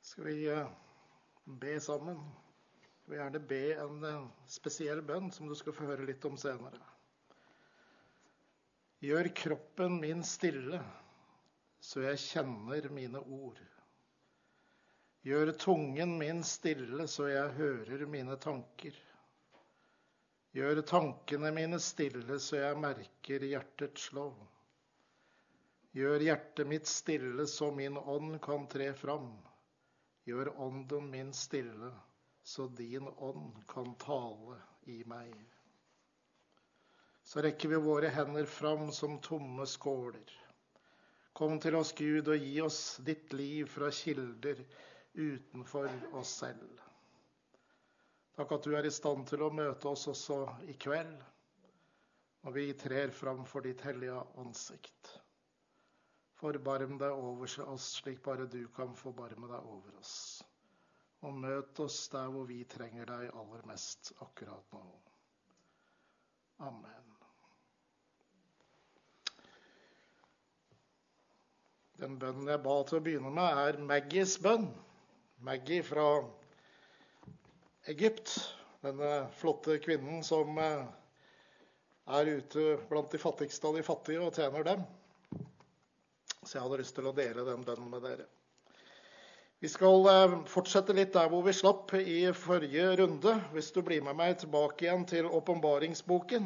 Skal vi be sammen? Jeg vil gjerne be en spesiell bønn som du skal få høre litt om senere. Gjør kroppen min stille, så jeg kjenner mine ord. Gjør tungen min stille, så jeg hører mine tanker. Gjør tankene mine stille, så jeg merker hjertet slå. Gjør hjertet mitt stille, så min ånd kan tre fram. Gjør ånden min stille, så din ånd kan tale i meg. Så rekker vi våre hender fram som tomme skåler. Kom til oss, Gud, og gi oss ditt liv fra kilder utenfor oss selv. Takk at du er i stand til å møte oss også i kveld, når vi trer fram for ditt hellige ansikt. Forbarm deg over oss slik bare du kan forbarme deg over oss. Og møt oss der hvor vi trenger deg aller mest akkurat nå. Amen. Den bønnen jeg ba til å begynne med er Maggies bønn. Maggie fra Egypt, denne flotte kvinnen som er ute blant de fattigste av de fattige og tjener dem. Så jeg hadde lyst til å dele den bønnen med dere. Vi skal fortsette litt der hvor vi slapp i forrige runde, hvis du blir med meg tilbake igjen til åpenbaringsboken.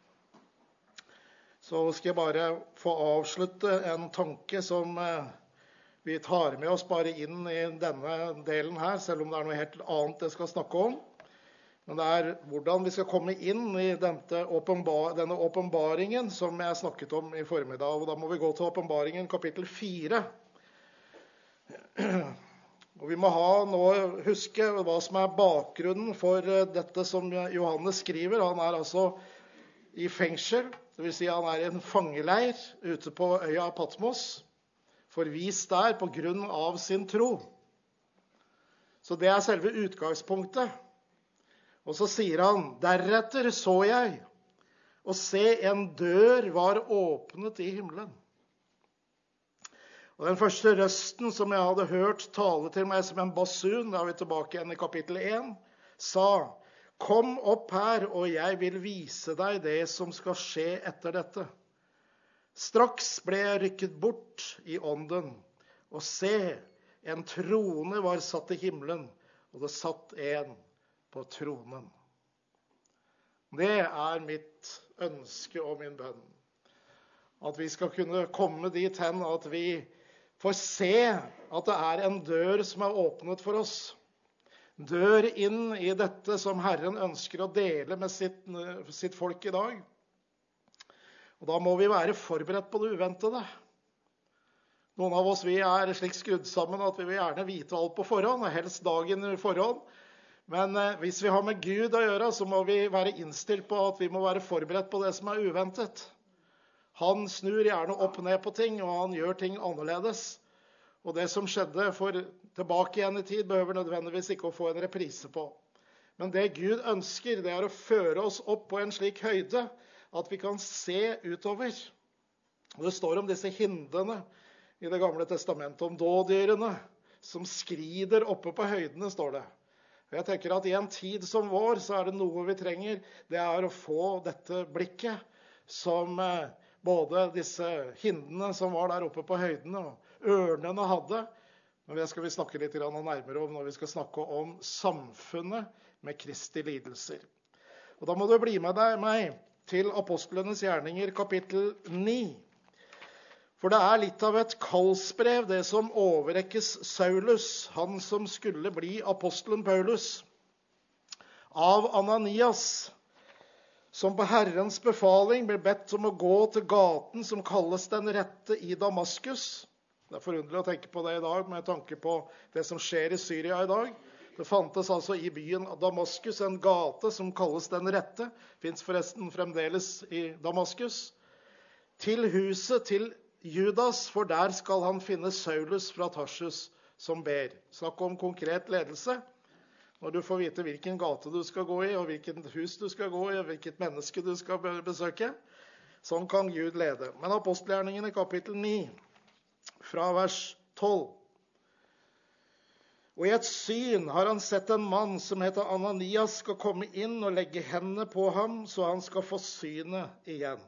Så skal jeg bare få avslutte en tanke som vi tar med oss bare inn i denne delen her, selv om det er noe helt annet jeg skal snakke om. Men det er hvordan vi skal komme inn i denne åpenbaringen som jeg snakket om i formiddag. Og da må vi gå til åpenbaringen kapittel 4. Og vi må huske hva som er bakgrunnen for dette som Johannes skriver. Han er altså i fengsel, det vil si han er i en fangeleir ute på øya Patmos, forvist der på grunn av sin tro. Så det er selve utgangspunktet. Og så sier han, deretter så jeg, og se en dør var åpnet i himmelen. Og den første røsten som jeg hadde hørt tale til meg som en basun, da er vi tilbake igjen i kapittel 1, sa, kom opp her, og jeg vil vise deg det som skal skje etter dette. Straks ble jeg rykket bort i ånden, og se, en trone var satt i himmelen, og det satt en på tronen. Det er mitt ønske og min bønn. At vi skal kunne komme dit hen at vi får se at det er en dør som er åpnet for oss. Dør inn i dette som Herren ønsker å dele med sitt folk i dag. Og da må vi være forberedt på det uventede. Noen av oss vi er slik skrudd sammen at vi vil gjerne vite alt på forhånd, og helst dagen i forhånd. Men hvis vi har med Gud å gjøre, så må vi være innstilt på at vi må være forberedt på det som er uventet. Han snur gjerne opp ned på ting, og han gjør ting annerledes. Og det som skjedde for tilbake igjen i tid, behøver nødvendigvis ikke å få en reprise på. Men det Gud ønsker, det er å føre oss opp på en slik høyde at vi kan se utover. Og det står om disse hindene i det gamle testamentet, om dådyrene som skrider oppe på høydene, står det. Jeg tenker at i en tid som vår, så er det noe vi trenger. Det er å få dette blikket som både disse hindene som var der oppe på høydene og ørnene hadde. Men det skal vi snakke litt nærmere om når vi skal snakke om samfunnet med Kristi lidelser. Og da må du bli med meg til Apostlenes gjerninger kapittel 9. For det er litt av et kallsbrev, det som overrekkes Saulus, han som skulle bli apostelen Paulus, av Ananias, som på Herrens befaling ble bedt om å gå til gaten som kalles den rette i Damaskus. Det er forunderlig å tenke på det i dag, med tanke på det som skjer i Syria i dag. Det fantes altså i byen Damaskus en gate som kalles den rette, finnes forresten fremdeles i Damaskus, til huset til Judas, for der skal han finne Saulus fra Tarsus som ber. Snakk om konkret ledelse. Når du får vite hvilken gate du skal gå i, og hvilket hus du skal gå i, og hvilket menneske du skal besøke. Sånn kan Gud lede. Men apostelgjerningene kapittel 9, fra vers 12. Og i et syn har han sett en mann som heter Ananias skal komme inn og legge hendene på ham, så han skal få synet igjen.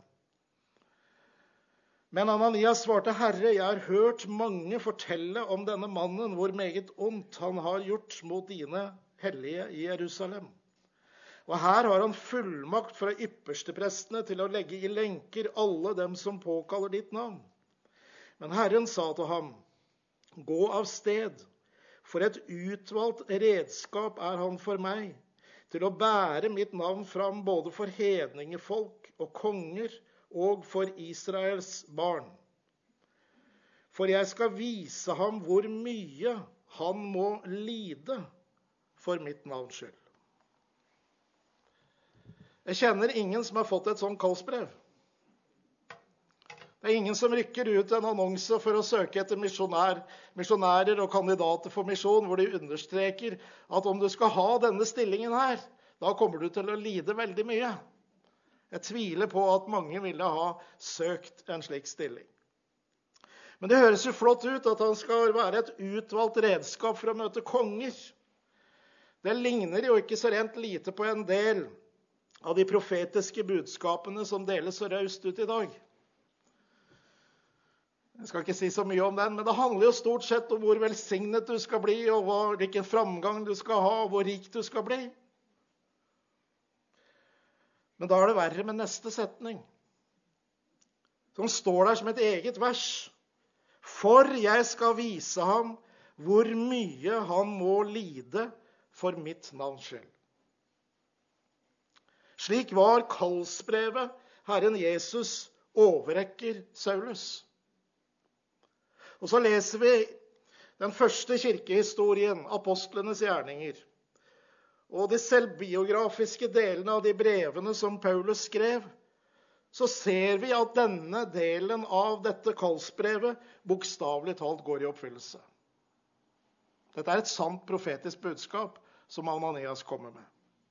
Men Ananias svarte, Herre, jeg har hørt mange fortelle om denne mannen, hvor meget ondt han har gjort mot dine hellige i Jerusalem. Og her har han fullmakt fra yppersteprestene til å legge i lenker alle dem som påkaller ditt navn. Men Herren sa til ham, gå av sted, for et utvalgt redskap er han for meg, til å bære mitt navn fram både for hedningefolk og konger og for Israels barn. For jeg skal vise ham hvor mye han må lide for mitt navns skyld. Jeg kjenner ingen som har fått et sånt kallsbrev. Det er ingen som rykker ut en annonse for å søke etter misjonærer og kandidater for misjon, hvor de understreker at om du skal ha denne stillingen her, da kommer du til å lide veldig mye. Jeg tviler på at mange ville ha søkt en slik stilling. Men det høres jo flott ut at han skal være et utvalgt redskap for å møte konger. Det ligner jo ikke så rent lite på en del av de profetiske budskapene som deles så raust ut i dag. Jeg skal ikke si så mye om den, men det handler jo stort sett om hvor velsignet du skal bli, og hvilken framgang du skal ha, og hvor rik du skal bli. Men da er det verre med neste setning, som står der som et eget vers. For jeg skal vise ham hvor mye han må lide for mitt navns skyld. Slik var kallsbrevet Herren Jesus overrekker Saulus. Og så leser vi den første kirkehistorien, apostlenes gjerninger. Og de selvbiografiske delene av de brevene som Paulus skrev, så ser vi at denne delen av dette kallsbrevet bokstavelig talt går i oppfyllelse. Dette er et sant profetisk budskap som Ananias kommer med.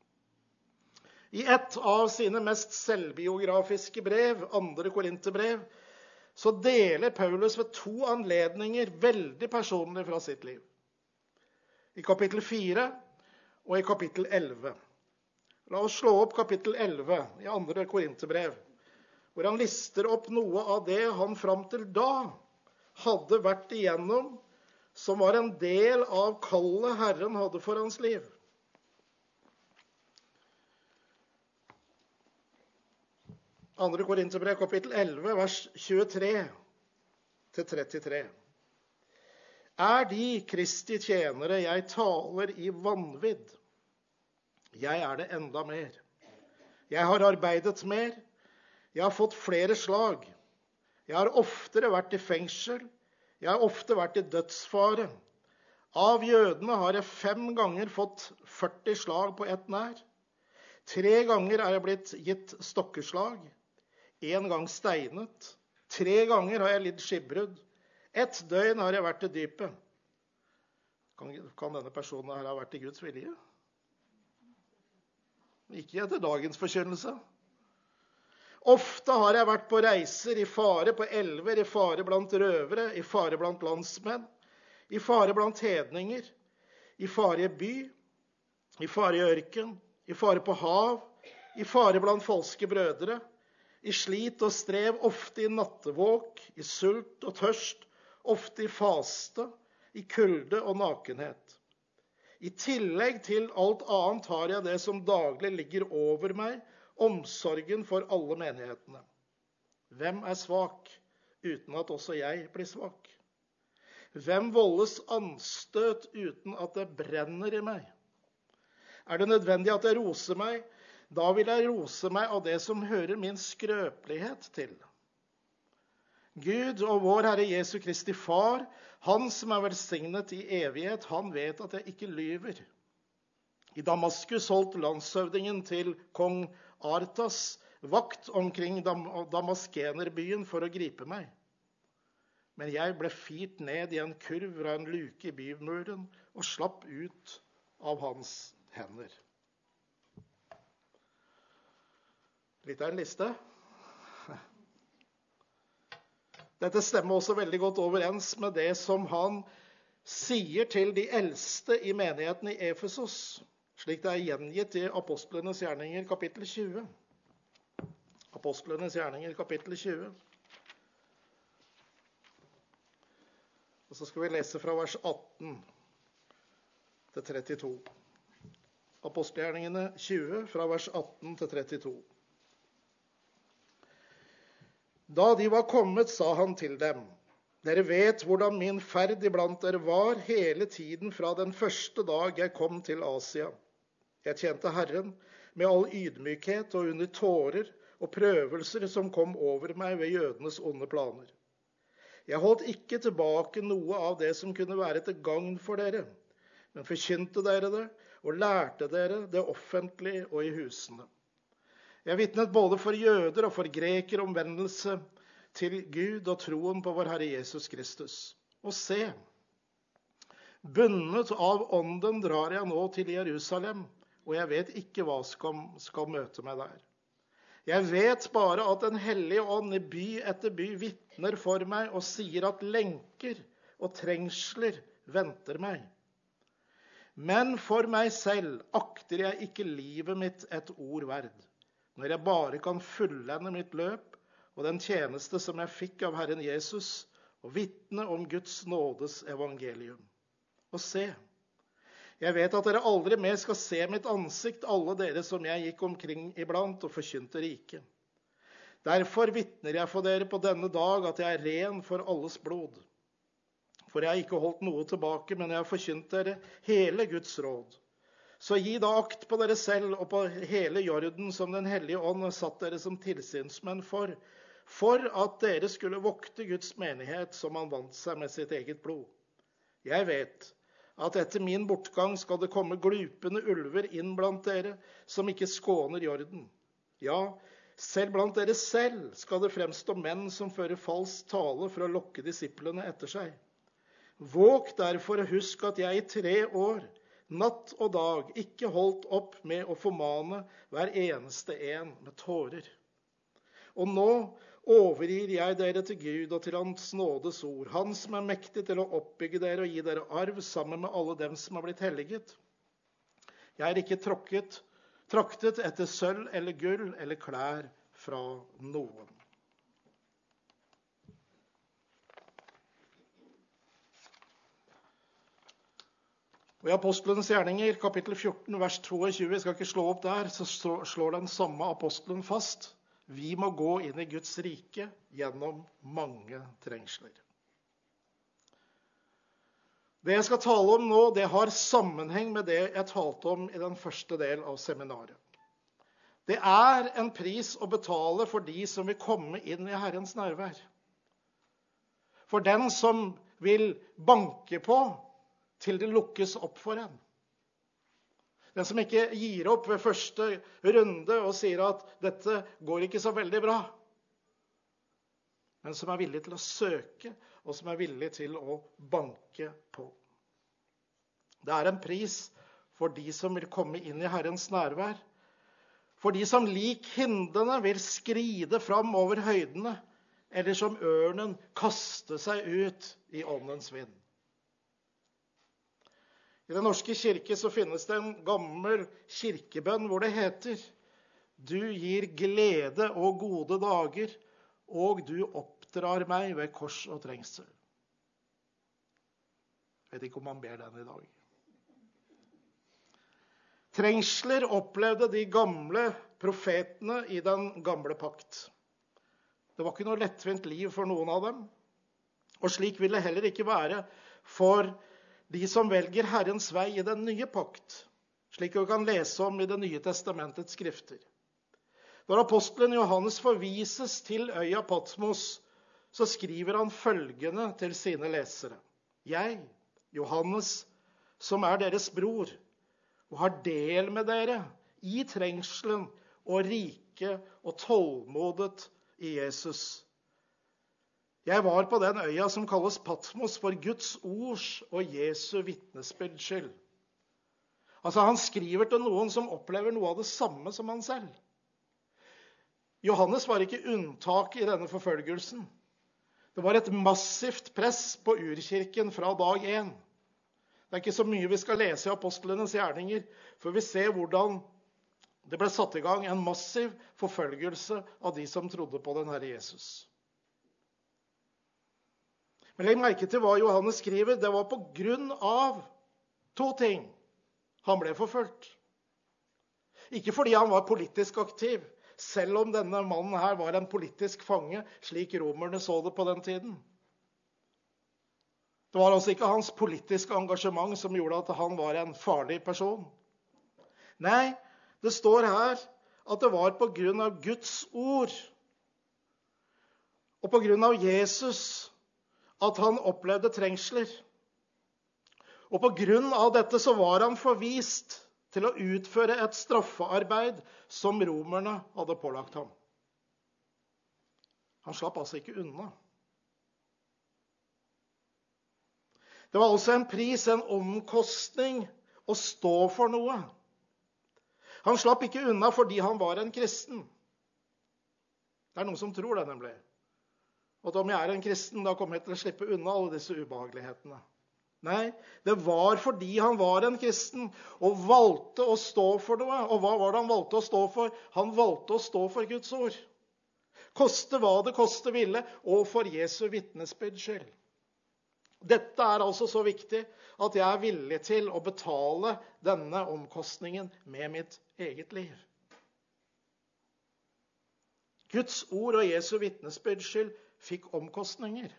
I ett av sine mest selvbiografiske brev, 2. Korinterbrev, så deler Paulus ved 2 anledninger veldig personlig fra sitt liv. I kapittel 4 og i kapittel 11. La oss slå opp kapittel 11 i 2. Korinterbrev, hvor han lister opp noe av det han fram til da hadde vært igjennom, som var en del av kallet Herren hadde for hans liv. 2. Korinterbrev, kapittel 11, vers 23-33. Er de Kristi tjenere jeg taler i vanvidd? Jeg er det enda mer. Jeg har arbeidet mer. Jeg har fått flere slag. Jeg har oftere vært i fengsel. Jeg har ofte vært i dødsfare. Av jødene har jeg 5 ganger fått 40 slag på ett nær. 3 ganger er jeg blitt gitt stokkeslag. 1 gang steinet. 3 ganger har jeg lidd skipbrudd. 1 døgn har jeg vært i dypet. Kan denne personen her ha vært i Guds vilje? Ikke etter dagens forkynnelse. Ofte har jeg vært på reiser, i fare på elver, i fare blant røvere, i fare blant landsmenn, i fare blant hedninger, i fare i by, i fare i ørken, i fare på hav, i fare blant falske brødre, i slit og strev, ofte i nattevåk, i sult og tørst, ofte i faste, i kulde og nakenhet. I tillegg til alt annet har jeg det som daglig ligger over meg, omsorgen for alle menighetene. Hvem er svak, uten at også jeg blir svak? Hvem voldes anstøt uten at det brenner i meg? Er det nødvendig at jeg roser meg? Da vil jeg rose meg av det som hører min skrøpelighet til. Gud og vår Herre Jesu Kristi Far, han som er velsignet i evighet, han vet at jeg ikke lyver. I Damaskus holdt landshøvdingen til kong Artas vakt omkring Damaskenerbyen for å gripe meg. Men jeg ble firt ned i en kurv fra en luke i bymuren og slapp ut av hans hender. Litt av en liste. Dette stemmer også veldig godt overens med det som han sier til de eldste i menigheten i Efesos, slik det gjengitt i Apostlenes gjerninger kapittel 20. Apostlenes gjerninger kapittel 20. Og så skal vi lese fra vers 18 til 32. Apostelgjerningene 20 fra vers 18 til 32. Da de var kommet, sa han til dem: Dere vet hvordan min ferd iblant dere var hele tiden fra den første dag jeg kom til Asia. Jeg tjente Herren med all ydmykhet og under tårer og prøvelser som kom over meg ved jødenes onde planer. Jeg holdt ikke tilbake noe av det som kunne være til gagn for dere, men forkynte dere det og lærte dere det offentlig og i husene. Jeg vitnet både for jøder og for greker omvendelse til Gud og troen på vår Herre Jesus Kristus. Og se, bundet av ånden drar jeg nå til Jerusalem, og jeg vet ikke hva skal møte meg der. Jeg vet bare at Den hellige ånd i by etter by vitner for meg og sier at lenker og trengsler venter meg. Men for meg selv akter jeg ikke livet mitt et ord verd, når jeg bare kan fullende mitt løp og den tjeneste som jeg fikk av Herren Jesus, og vitne om Guds nådes evangelium. Og se, jeg vet at dere aldri mer skal se mitt ansikt, alle dere som jeg gikk omkring iblant og forkynte riket. Derfor vitner jeg for dere på denne dag at jeg er ren for alles blod. For jeg har ikke holdt noe tilbake, men jeg har forkynt dere hele Guds råd. Så gi da akt på dere selv og på hele jorden som Den hellige ånd har satt dere som tilsynsmenn for at dere skulle vokte Guds menighet som han vant seg med sitt eget blod. Jeg vet at etter min bortgang skal det komme glupende ulver inn blant dere, som ikke skåner jorden. Ja, selv blant dere selv skal det fremstå menn som fører falsk tale for å lokke disiplene etter seg. Våg derfor og husk at jeg i 3 år, natt og dag, ikke holdt opp med å formane hver eneste en med tårer. Og nå overgir jeg dere til Gud og til hans nådes ord, han som er mektig til å oppbygge dere og gi dere arv sammen med alle dem som har blitt helliget. Jeg er ikke traktet etter sølv eller gull eller klær fra noen. Og i Apostlenes gjerninger, kapittel 14, vers 22, vi skal ikke slå opp der, så slår den samme apostelen fast: vi må gå inn i Guds rike gjennom mange trengsler. Det jeg skal tale om nå, det har sammenheng med det jeg talte om i den første del av seminaret. Det er en pris å betale for de som vil komme inn i Herrens nærvær. For den som vil banke på til det lukkes opp for en. Den som ikke gir opp ved første runde og sier at dette går ikke så veldig bra. Men som er villig til å søke, og som er villig til å banke på. Det er en pris for de som vil komme inn i Herrens nærvær. For de som lik hindene vil skride fram over høydene, eller som ørnen kaste seg ut i åndens vind. I Den norske kirke så finnes det en gammel kirkebønn hvor det heter: Du gir glede og gode dager, og du oppdrar meg ved kors og trengsel. Jeg vet ikke om man ber den i dag. Trengsler opplevde de gamle profetene i den gamle pakt. Det var ikke noe lettvint liv for noen av dem. Og slik vil det heller ikke være for de som velger Herrens vei i den nye pakt, slik vi kan lese om i Det nye testamentets skrifter. Når apostelen Johannes forvises til øya Patmos, så skriver han følgende til sine lesere: Jeg, Johannes, som er deres bror, og har del med dere i trengselen og rike og tålmodet i Jesus. Jeg var på den øya som kalles Patmos for Guds ords og Jesu vitnesbyrds skyld. Altså, han skriver til noen som opplever noe av det samme som han selv. Johannes var ikke unntak i denne forfølgelsen. Det var et massivt press på urkirken fra dag 1. Det er ikke så mye vi skal lese i apostlenes gjerninger, for vi ser hvordan det ble satt i gang en massiv forfølgelse av de som trodde på den Herre Jesus. Men legg merke til hva Johannes skriver. Det var på grunn av 2 ting han ble forfølgt. Ikke fordi han var politisk aktiv, selv om denne mannen her var en politisk fange, slik romerne så det på den tiden. Det var altså ikke hans politiske engasjement som gjorde at han var en farlig person. Nei, det står her at det var på grunn av Guds ord og på grunn av Jesus at han opplevde trengsler. Og på grunn av dette så var han forvist til å utføre et straffearbeid som romerne hadde pålagt ham. Han slapp altså ikke unna. Det var også en pris, en omkostning å stå for noe. Han slapp ikke unna fordi han var en kristen. Det er noen som tror det nemlig. At om jeg er en kristen, da kommer jeg til å slippe unna alle disse ubehagelighetene. Nei, det var fordi han var en kristen og valgte å stå for noe. Og hva var det han valgte å stå for? Han valgte å stå for Guds ord. Koste hva det koste ville, og for Jesu vitnesbyrds skyld. Dette er altså så viktig at jeg er villig til å betale denne omkostningen med mitt eget liv. Guds ord og Jesu vitnesbyrds skyld fikk omkostninger.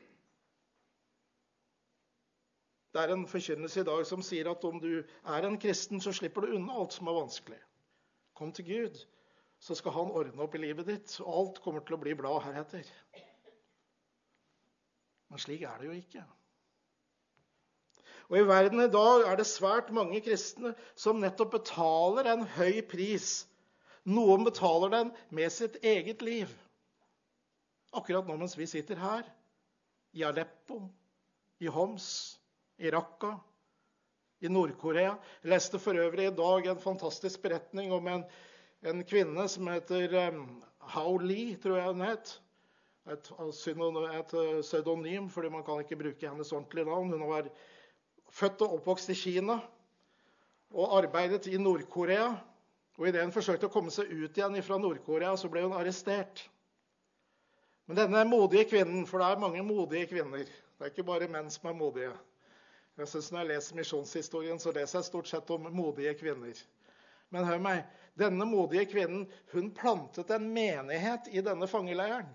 Det er en forkynnelse i dag som sier at om du er en kristen, så slipper du unna alt som er vanskelig. Kom til Gud, så skal han ordne opp i livet ditt, og alt kommer til å bli bra heretter. Men slik er det jo ikke. Og i verden i dag er det svært mange kristne som nettopp betaler en høy pris. Noen betaler den med sitt eget liv. Akkurat nå mens vi sitter her, i Aleppo, i Homs, i Raqqa, i Nord-Korea. Jeg leste for øvrig i dag en fantastisk beretning om en kvinne som heter Hao Li, tror jeg hun het. Et pseudonym, fordi man kan ikke bruke hennes ordentlige navn. Hun var født og oppvokst i Kina og arbeidet i Nord-Korea. Og i det hun forsøkte å komme seg ut igjen fra Nord-Korea, så ble hun arrestert. Men denne modige kvinnen, for det er mange modige kvinner. Det er ikke bare menn som er modige. Jeg synes når jeg leser misjonshistorien, så leser jeg stort sett om modige kvinner. Men hør meg, denne modige kvinnen, hun plantet en menighet i denne fangeleiren.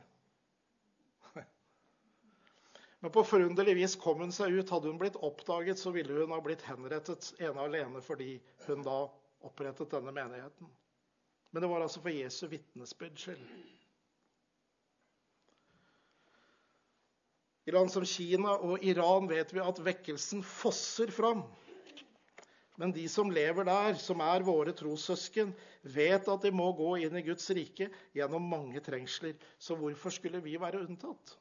Men på forunderlig vis kom hun seg ut. Hadde hun blitt oppdaget, så ville hun ha blitt henrettet ene alene fordi hun da opprettet denne menigheten. Men det var altså for Jesu vitnesbyrds skyld. I land som Kina og Iran vet vi at vekkelsen fosser fram. Men de som lever der, som er våre trossøsken, vet at de må gå inn i Guds rike gjennom mange trengsler. Så hvorfor skulle vi være unntatt?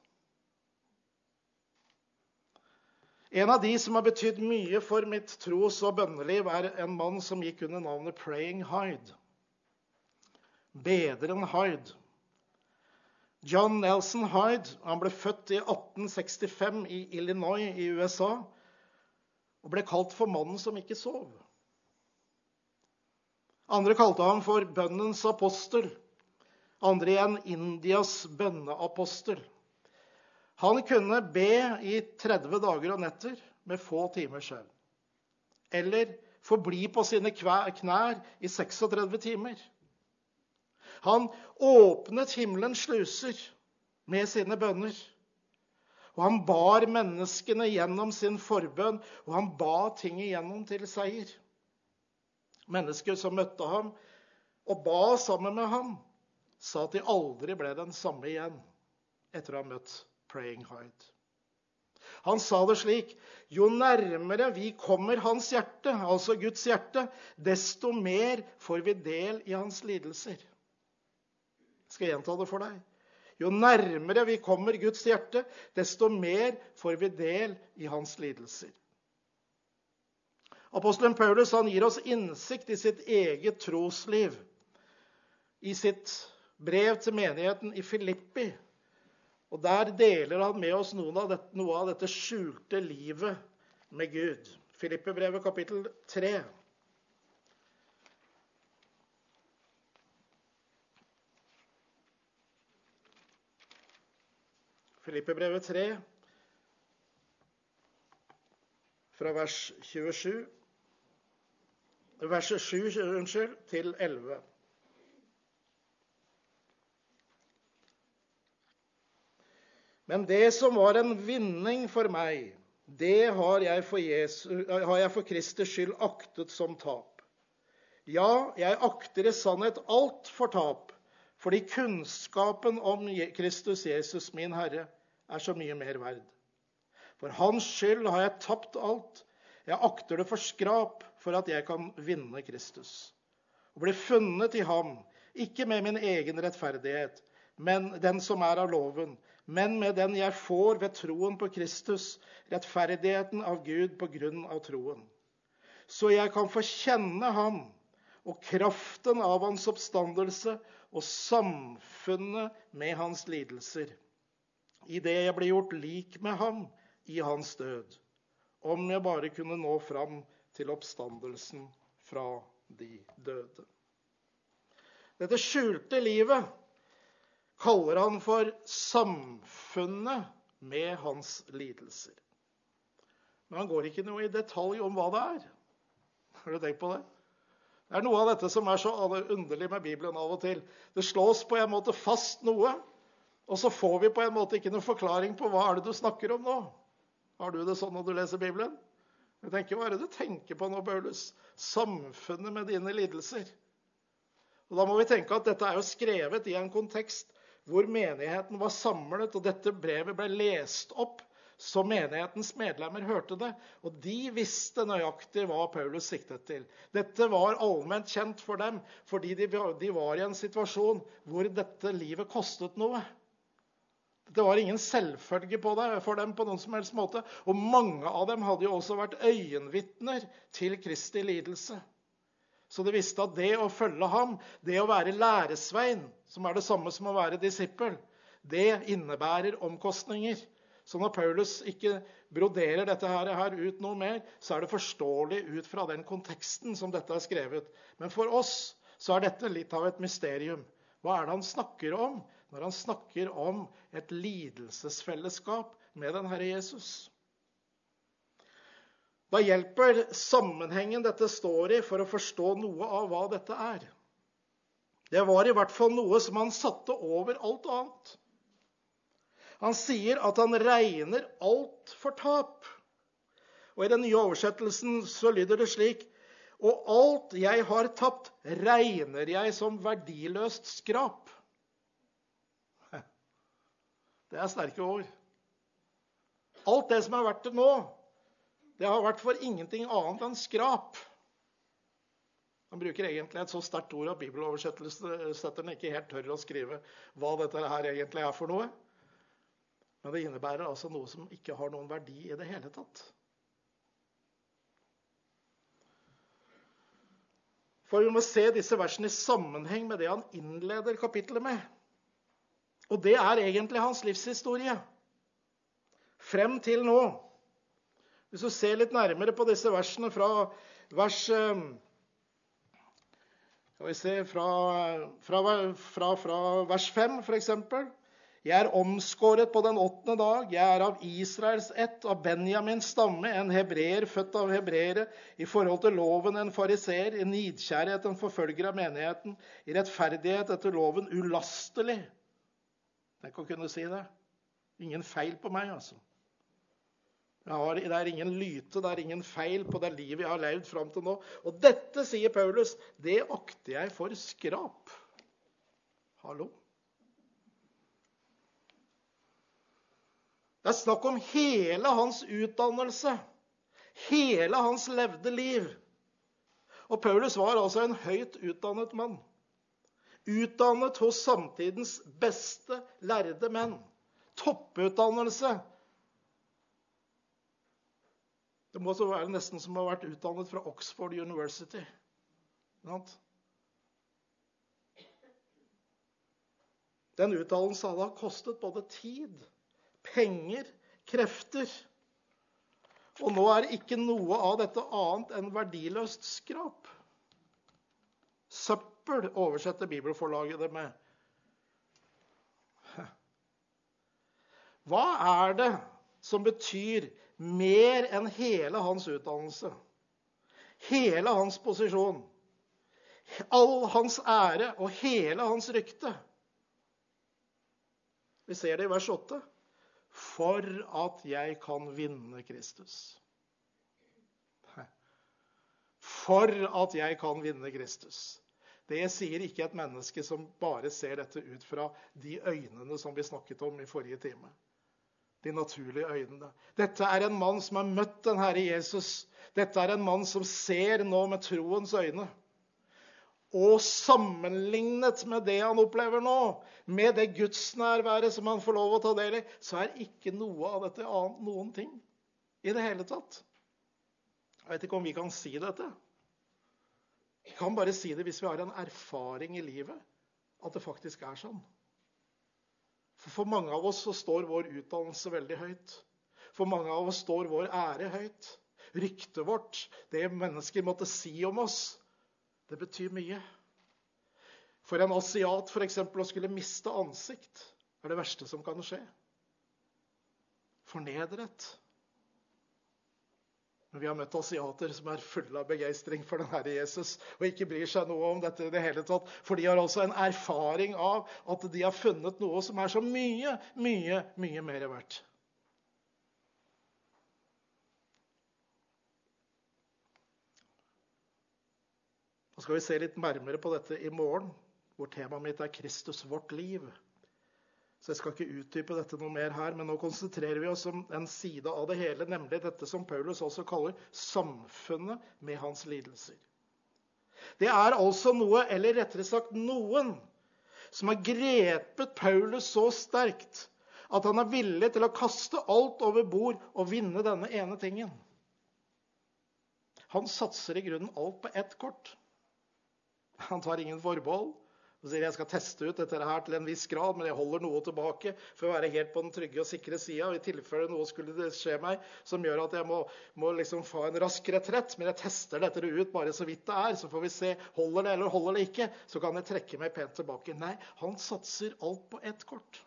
En av de som har betydd mye for mitt tros- og bønneliv er en mann som gikk under navnet Praying Hyde. Bederen Hyde. John Nelson Hyde, han ble født i 1865 i Illinois i USA, og ble kalt for mannen som ikke sov. Andre kalte ham for bønnens apostel, andre igjen Indias bønneapostel. Han kunne be i 30 dager og netter med få timers søvn. Eller forbli på sine knær i 36 timer. Han åpnet himmelens sluser med sine bønner. Og han bar menneskene gjennom sin forbønn, og han ba ting igjennom til seier. Mennesker som møtte ham og ba sammen med ham, sa at de aldri ble den samme igjen etter å ha møtt Praying Hyde. Han sa det slik: jo nærmere vi kommer hans hjerte, altså Guds hjerte, desto mer får vi del i hans lidelser. Jeg skal gjenta det for deg. Jo nærmere vi kommer Guds hjerte, desto mer får vi del i hans lidelser. Apostelen Paulus, han gir oss innsikt i sitt eget trosliv. I sitt brev til menigheten i Filippi. Og der deler han med oss noe av dette skjulte livet med Gud. Filipperbrevet kapittel 3. Filipperbrevet 3, fra vers 27, verset 7, til 11. Men det som var en vinning for meg, det har jeg for Kristi skyld aktet som tap. Ja, jeg akter i sannhet alt for tap, fordi kunnskapen om Kristus Jesus, min Herre, er så mye mer verd. For hans skyld har jeg tapt alt. Jeg akter det for skrap for at jeg kan vinne Kristus. Og bli funnet i ham, ikke med min egen rettferdighet, men den som er av loven, men med den jeg får ved troen på Kristus, rettferdigheten av Gud på grunn av troen. Så jeg kan få kjenne ham, og kraften av hans oppstandelse, og samfunnet med hans lidelser, i det jeg blir gjort lik med ham i hans død, om jeg bare kunne nå fram til oppstandelsen fra de døde. Dette skjulte livet kaller han for samfunnet med hans lidelser. Men han går ikke noe i detalj om hva det er. Har du tenkt på det? Det er noe av dette som er så underlig med Bibelen av og til. Det slås på en måte fast noe, og så får vi på en måte ikke noen forklaring på hva er det du snakker om nå. Har du det sånn når du leser Bibelen? Jeg tenker, hva er det du tenker på nå, Paulus? Samfunnet med dine lidelser. Og da må vi tenke at dette er jo skrevet i en kontekst hvor menigheten var samlet, og dette brevet ble lest opp, så menighetens medlemmer hørte det, og de visste nøyaktig hva Paulus siktet til. Dette var allment kjent for dem, fordi de var i en situasjon hvor dette livet kostet noe. Det var ingen selvfølge på det for dem på noen som helst måte, og mange av dem hadde jo også vært øyenvitner til Kristi lidelse. Så de visste at det å følge ham, det å være læresvein, som er det samme som å være disippel, det innebærer omkostninger. Så når Paulus ikke broderer dette her ut noe mer, så er det forståelig ut fra den konteksten som dette er skrevet. Men for oss så er dette litt av et mysterium. Hva er det han snakker om når han snakker om et lidelsesfellesskap med den Herre Jesus? Da hjelper sammenhengen dette står i for å forstå noe av hva dette er. Det var i hvert fall noe som han satte over alt annet. Han sier at han regner alt for tap. Og i den nye oversettelsen så lyder det slik: og alt jeg har tapt, regner jeg som verdiløst skrap. Det er sterke ord. Alt det som er verdt det nå, det har vært for ingenting annet enn skrap. Han bruker egentlig et så sterkt ord at bibeloversetterne ikke helt tør å skrive hva dette her egentlig er for noe. Men det innebærer altså noe som ikke har noen verdi i det hele tatt. For vi må se disse versene i sammenheng med det han innleder kapittelet med. Og det er egentlig hans livshistorie. Frem til nå. Hvis du ser litt nærmere på disse versene fra vers, vers 5 for eksempel. Jeg er omskåret på den 8. dag. Jeg er av Israels ett, av Benjamins stamme, en hebreer født av hebreere, i forhold til loven en fariseer, i nidkjærhet en forfølger av menigheten, i rettferdighet etter loven ulastelig. Tenk å kunne si det. Ingen feil på meg, altså. Det er ingen lyte, det er ingen feil på det livet jeg har levd frem til nå. Og dette, sier Paulus, det akter jeg for skrap. Hallo? Det er snakk om hele hans utdannelse, hele hans levde liv. Og Paulus var altså en høyt utdannet mann. Utdannet hos samtidens beste lærde menn. Topputdannelse. Det må så være nesten som å ha vært utdannet fra Oxford University. Den utdannelsen hadde kostet både tid, penger, krefter. Og nå ikke noe av dette annet enn verdiløst skrap. Søppel oversetter bibelforlaget det med. Hva det som betyr mer enn hele hans utdannelse? Hele hans posisjon? All hans ære og hele hans rykte? Vi ser det i vers 8. For at jeg kan vinne Kristus. For at jeg kan vinne Kristus. Det sier ikke et menneske som bare ser dette ut fra de øynene som vi snakket om i forrige time. De naturlige øynene. Dette en mann som har møtt den Herre Jesus. Dette en mann som ser nå med troens øyne. Og sammenlignet med det han opplever nå, med det gudsnærværet som han får lov å ta del i, så ikke noe av dette annet noen ting i det hele tatt. Jeg vet ikke om vi kan si dette. Vi kan bare si det hvis vi har en erfaring i livet, at det faktisk sånn. For mange av oss så står vår utdannelse veldig høyt. For mange av oss står vår ære høyt. Ryktet vårt, det mennesker måtte si om oss, det betyr mye. For en asiat for eksempel å skulle miste ansikt det verste som kan skje. Fornedret. Men vi har møtt asiater som fulle av begeistring for den Herre Jesus, og ikke bryr seg noe om dette i det hele tatt, for de har også en erfaring av at de har funnet noe som så mye, mye, mye mer verdt. Da skal vi se litt nærmere på dette i morgen, hvor temaet mitt Kristus, vårt liv. Så jeg skal ikke utdype dette noe mer her, men nå konsentrerer vi oss om en side av det hele, nemlig dette som Paulus også kaller samfunnet med hans lidelser. Det altså noe, eller rettere sagt noen, som har grepet Paulus så sterkt, at han villig til å kaste alt over bord og vinne denne ene tingen. Han satser i grunnen alt på ett kort. Han tar ingen forbehold. Han sier jeg skal teste ut dette her til en viss grad, men jeg holder noe tilbake for å være helt på den trygge og sikre siden. I tilfelle noe skulle det skje meg som gjør at jeg må liksom få en rask retrett, men jeg tester dette ut bare så vidt det så får vi se, holder det eller holder det ikke, så kan jeg trekke meg pent tilbake. Nei, han satser alt på ett kort.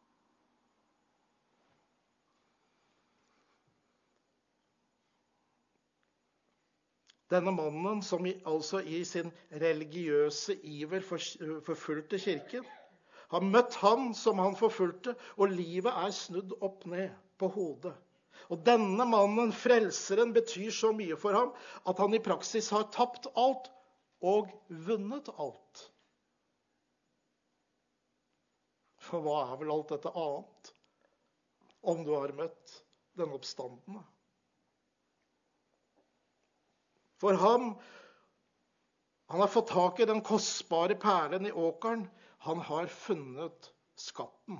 Denne mannen som altså i sin religiøse iver forfulgte kirken, har møtt han som han forfulgte, og livet snudd opp ned på hodet. Og denne mannen, frelseren, betyr så mye for ham at han i praksis har tapt alt og vunnet alt. For hva vel alt dette annet, om du har møtt den oppstandende? For han har fått tak i den kostbare perlen i åkeren. Han har funnet skatten.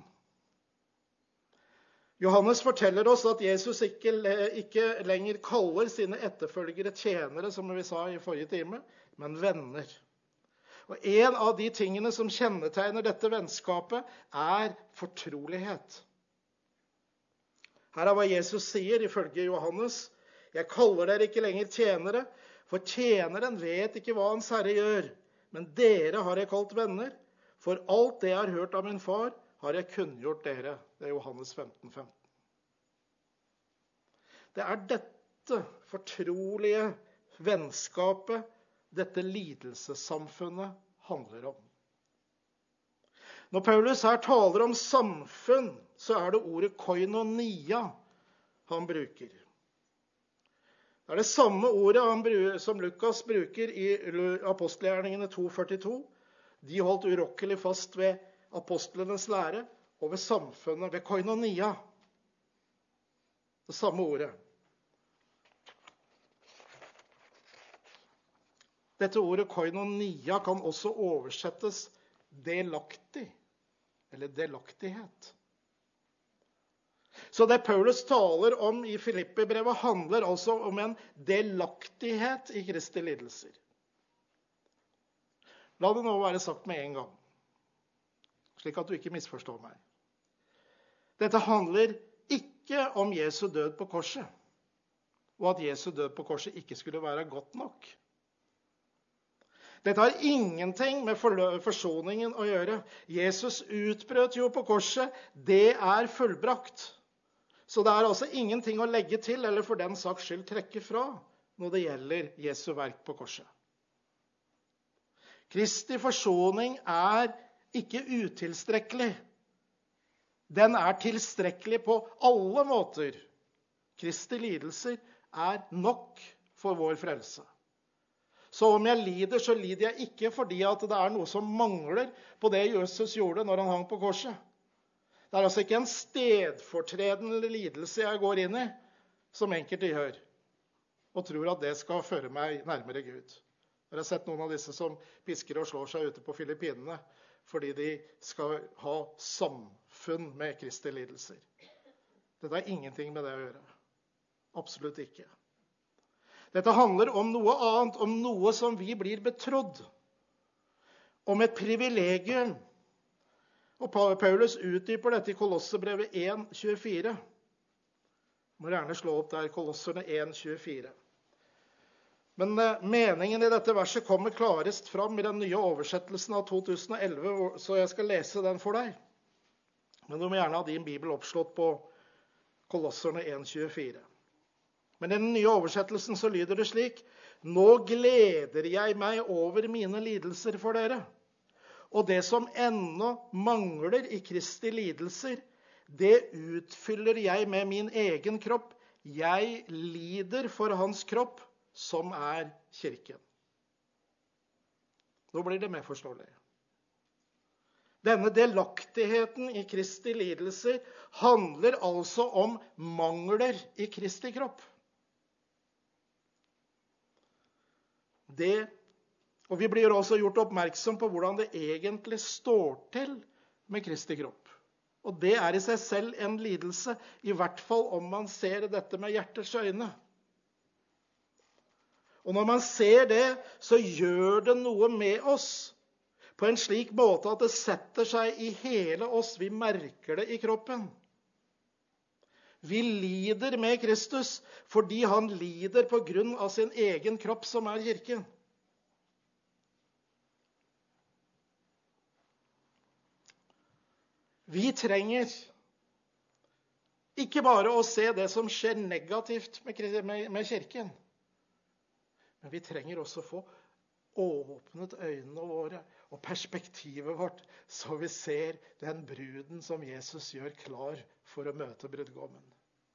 Johannes forteller oss at Jesus ikke lenger kaller sine etterfølgere tjenere, som vi sa i forrige time, men venner. Og en av de tingene som kjennetegner dette vennskapet fortrolighet. Her hva Jesus sier ifølge Johannes. Jeg kaller dere ikke lenger tjenere, for tjeneren vet ikke hva hans herre gjør, men dere har jeg kalt venner, for alt det jeg har hørt av min far, har jeg kunngjort dere. Det Johannes 15:15. Det dette fortrolige vennskapet, dette lidelsessamfunnet handler om. Når Paulus her taler om samfunn, så det ordet koinonia han bruker. Det det samme ordet som Lukas bruker i apostelgjerningene 2:42. De holdt urokkelig fast ved apostlenes lære og ved samfunnet, ved koinonia. Det samme ordet. Dette ordet koinonia kan også oversettes delaktig, eller delaktighet. Så det Paulus taler om i Filippi-brevet handler altså om en delaktighet i Kristi lidelser. La det nå være sagt med en gang, slik at du ikke misforstår meg. Dette handler ikke om Jesu død på korset. og at Jesu død på korset ikke skulle være godt nok. Dette har ingenting med forsoningen å gjøre. Jesus utbrøt jo på korset. Det er fullbrakt. Så det er altså ingenting å legge til, eller for den saks skyld trekke fra, når det gjelder Jesu verk på korset. Kristi forsoning er ikke utilstrekkelig. Den er tilstrekkelig på alle måter. Kristi lidelser er nok for vår frelse. Så om jeg lider, så lider jeg ikke fordi at det er noe som mangler på det Jesus gjorde når han hang på korset. Det er altså ikke en stedfortredende lidelse jeg går inn i, som enkelte gjør, og tror at det skal føre meg nærmere Gud. Dere har sett noen av disse som pisker og slår seg ute på Filippinene, fordi de skal ha samfunn med Kristi lidelser. Dette har ingenting med det å gjøre. Absolutt ikke. Dette handler om noe annet, om noe som vi blir betrodd. Om et privilegium. Og Paulus utdyper dette i Kolossebrevet 1,24. Må gjerne slå opp der, Kolosserne 1,24. Men meningen i dette verset kommer klarest fram i den nye oversettelsen av 2011, så jeg skal lese den for deg. Men du må gjerne ha din bibel oppslått på Kolosserne 1,24. Men i den nye oversettelsen så lyder det slik: Nå gleder jeg meg over mine lidelser for dere. Og det som ennå mangler i Kristi lidelser, det utfyller jeg med min egen kropp. Jeg lider for hans kropp, som er kirken. Nå blir det mer forståelig. Denne delaktigheten i Kristi lidelser handler altså om mangler i Kristi kropp. Og vi blir også gjort oppmerksom på hvordan det egentlig står til med Kristi kropp. Og det er i seg selv en lidelse, i hvert fall om man ser dette med hjertets øyne. Og når man ser det, så gjør det noe med oss på en slik måte at det setter seg i hele oss. Vi merker det i kroppen. Vi lider med Kristus fordi han lider på grunn av sin egen kropp, som er kirken. Vi trenger ikke bare å se det som skjer negativt med kirken, men vi trenger også å få åpnet øynene våre og perspektivet vårt, så vi ser den bruden som Jesus gjør klar for å møte brudgommen.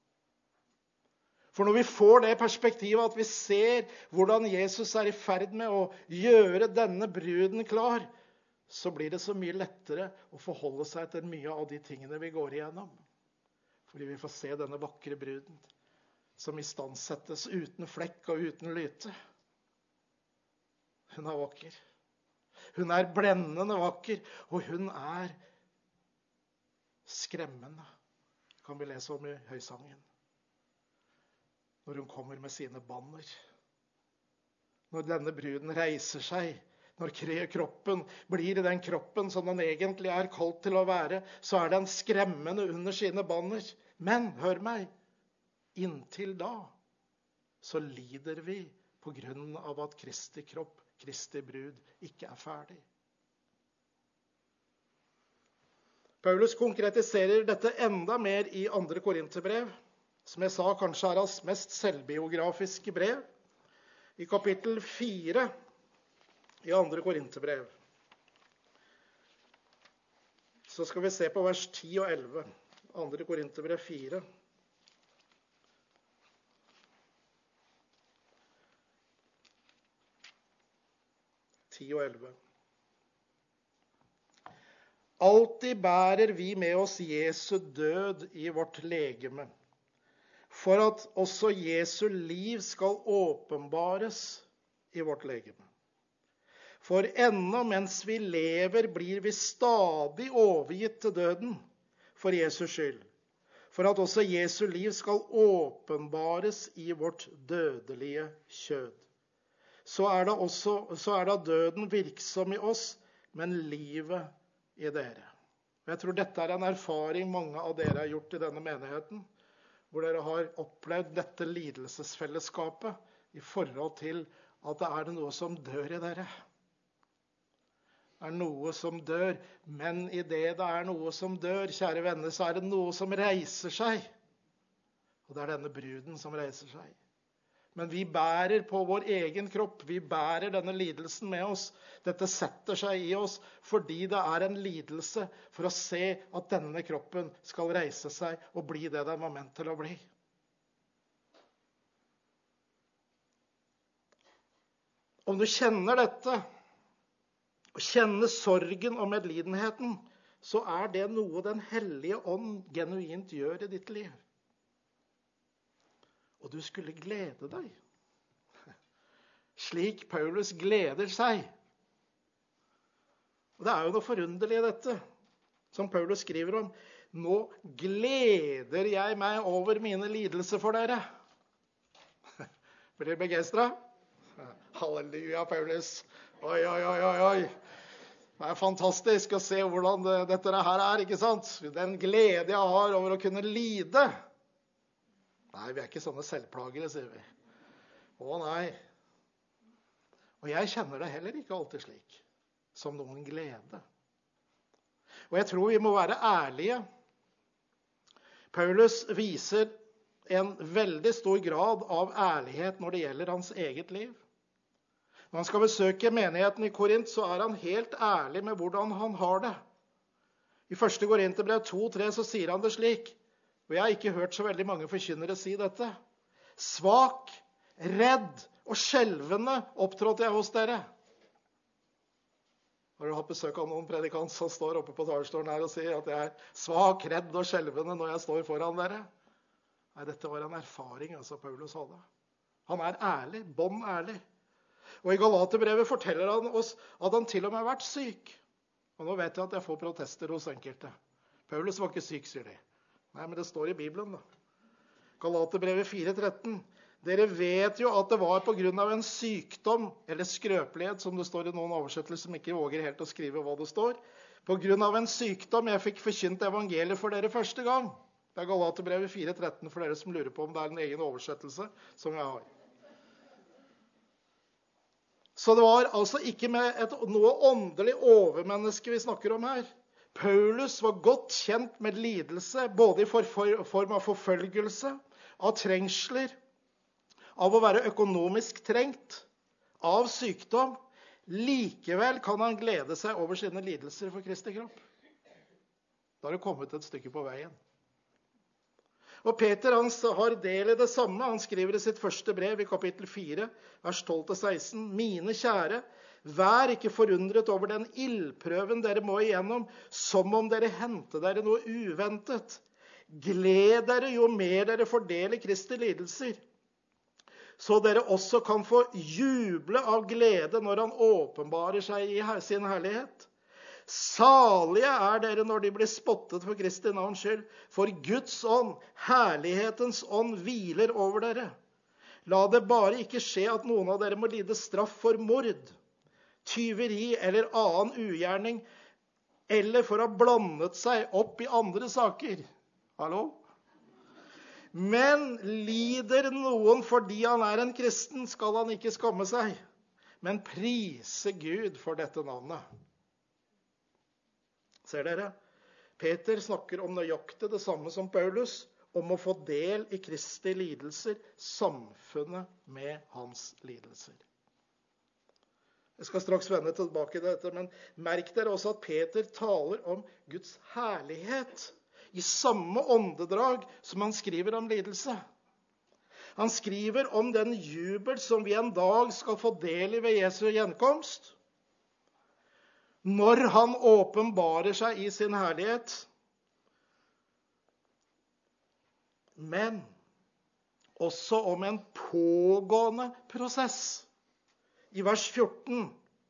For når vi får det perspektivet at vi ser hvordan Jesus er i ferd med å gjøre denne bruden klar, så blir det så mye lettere å forholde seg til mye av de tingene vi går igjennom. Fordi vi får se denne vakre bruden som istandsettes uten flekk og uten lyte. Hun er vakker. Hun er blendende vakker, og hun er skremmende, kan vi lese om i høysangen. Når hun kommer med sine banner. Når denne bruden reiser seg, når kroppen blir den kroppen som den egentlig er kalt til å være, så er den skremmende under sine banner. Men, hør meg, inntil da, så lider vi på grunn av at Kristi kropp, Kristi brud, ikke er ferdig. Paulus konkretiserer dette enda mer i 2. Korinterbrev, som jeg sa kanskje er hans mest selvbiografiske brev, i kapittel 4 i 2. Korinterbrev. Så skal vi se på vers 10 og 11. 2. Korinterbrev 4. og 11. Alltid bærer vi med oss Jesu død i vårt legeme, for at også Jesu liv skal åpenbares i vårt legeme. For ennå mens vi lever, blir vi stadig overgitt til døden for Jesus skyld, for at også Jesu liv skal åpenbares i vårt dødelige kjød. Så er da døden virksom i oss, men livet i dere. Og jeg tror dette er en erfaring mange av dere har gjort i denne menigheten, hvor dere har opplevd dette lidelsesfellesskapet i forhold til at det er noe som dør i dere. Det er noe som dør, men i det er noe som dør, kjære venner, så er det noe som reiser seg. Og det er denne bruden som reiser seg. Men vi bærer på vår egen kropp, vi bærer denne lidelsen med oss. Dette setter seg i oss fordi det er en lidelse for å se at denne kroppen skal reise seg og bli det den var ment til å bli. Om du kjenner dette, og kjenner sorgen og medlidenheten, så er det noe den hellige ånd genuint gjør i ditt liv. Og du skulle glede deg. Slik Paulus gleder seg. Og det er jo noe forunderlig i dette, som Paulus skriver om. Nå gleder jeg meg over mine lidelser for dere. Blir dere begeistret? Halleluja, Paulus. Oi, oi, oi, oi, oi. Det er fantastisk å se hvordan dette her er, ikke sant? Den glede jeg har over å kunne lide. Nei, vi er ikke sånne selvplagere, sier vi. Å nei. Og jeg kjenner det heller ikke alltid slik, som noen glede. Og jeg tror vi må være ærlige. Paulus viser en veldig stor grad av ærlighet når det gjelder hans eget liv. Når han skal besøke menigheten i Korint, så er han helt ærlig med hvordan han har det. I 1. Korinterbrev 2:3 så sier han det slik, og jeg har ikke hørt så veldig mange forkynnere si dette. Svak, redd og skjelvende opptrådte jeg hos dere. Har du hatt besøk av noen predikant som står oppe på talerstolen her og sier at jeg er svak, redd og skjelvende når jeg står foran dere? Nei, dette var en erfaring altså Paulus hadde. Han er ærlig, bånd ærlig. Og i Galaterbrevet forteller han oss at han til og med har vært syk. Og nå vet jeg at jeg får protester hos enkelte. Paulus var ikke syk, sier de. Nei, men det står i Bibelen da. Galaterbrevet 4:13. Dere vet jo at det var på grunn av en sykdom, eller skrøpelighet, som det står i noen oversettelser som ikke våger helt å skrive hva det står. På grunn av en sykdom jeg fikk forkynt evangeliet for dere første gang. Det er Galaterbrevet 4:13 for dere som lurer på om det er en egen oversettelse som jeg har. Så det var altså ikke med noe åndelig overmenneske vi snakker om her. Paulus var godt kjent med lidelse, både i form av forfølgelse, av trengsler, av å være økonomisk trengt, av sykdom. Likevel kan han glede seg over sine lidelser for Kristi kropp. Da har det kommet et stykke på veien. Og Peter han har del i det samme. Han skriver i sitt første brev i kapittel 4, vers 12-16. Mine kjære, vær ikke forundret over den ildprøven dere må igjennom, som om dere hentet dere noe uventet. Gled dere jo mer dere får del i Kristi lidelser, så dere også kan få juble av glede når han åpenbarer seg i sin herlighet. Salige er dere når de blir spottet for Kristi navns skyld, for Guds ånd, herlighetens ånd, hviler over dere. La det bare ikke skje at noen av dere må lide straff for mord, tyveri eller annen ugjerning, eller for å ha blandet seg opp i andre saker. Hallo? Men lider noen fordi han er en kristen, skal han ikke skamme seg, men prise Gud for dette navnet. Ser dere? Peter snakker om nøyaktig det samme som Paulus, om å få del i Kristi lidelser, samfunnet med hans lidelser. Jeg skal straks vende tilbake til dette, men merk dere også at Peter taler om Guds herlighet i samme åndedrag som han skriver om lidelse. Han skriver om den jubel som vi en dag skal få del i ved Jesu gjenkomst, når han åpenbarer seg i sin herlighet. Men også om en pågående prosess. I vers 14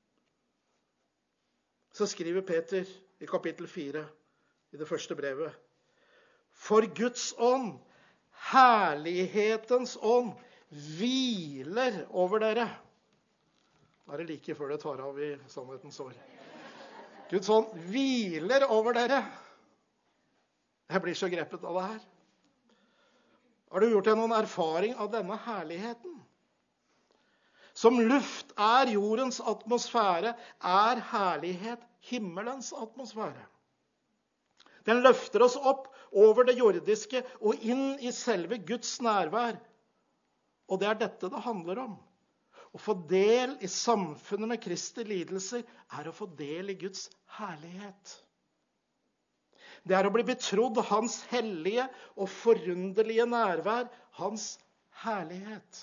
så skriver Peter i kapittel 4 i det første brevet. For Guds ånd, herlighetens ånd, hviler over dere. Da er det like før det tar av i sannhetens år. Guds ånd hviler over dere. Jeg blir så grepet av det her. Har du gjort deg noen erfaring av denne herligheten? Som luft er jordens atmosfære, er herlighet himmelens atmosfære. Den løfter oss opp over det jordiske og inn i selve Guds nærvær. Og det er dette det handler om. Å få del i samfunnet med Kristi lidelser er å få del i Guds herlighet. Det er å bli betrodd hans hellige og forunderlige nærvær, hans herlighet.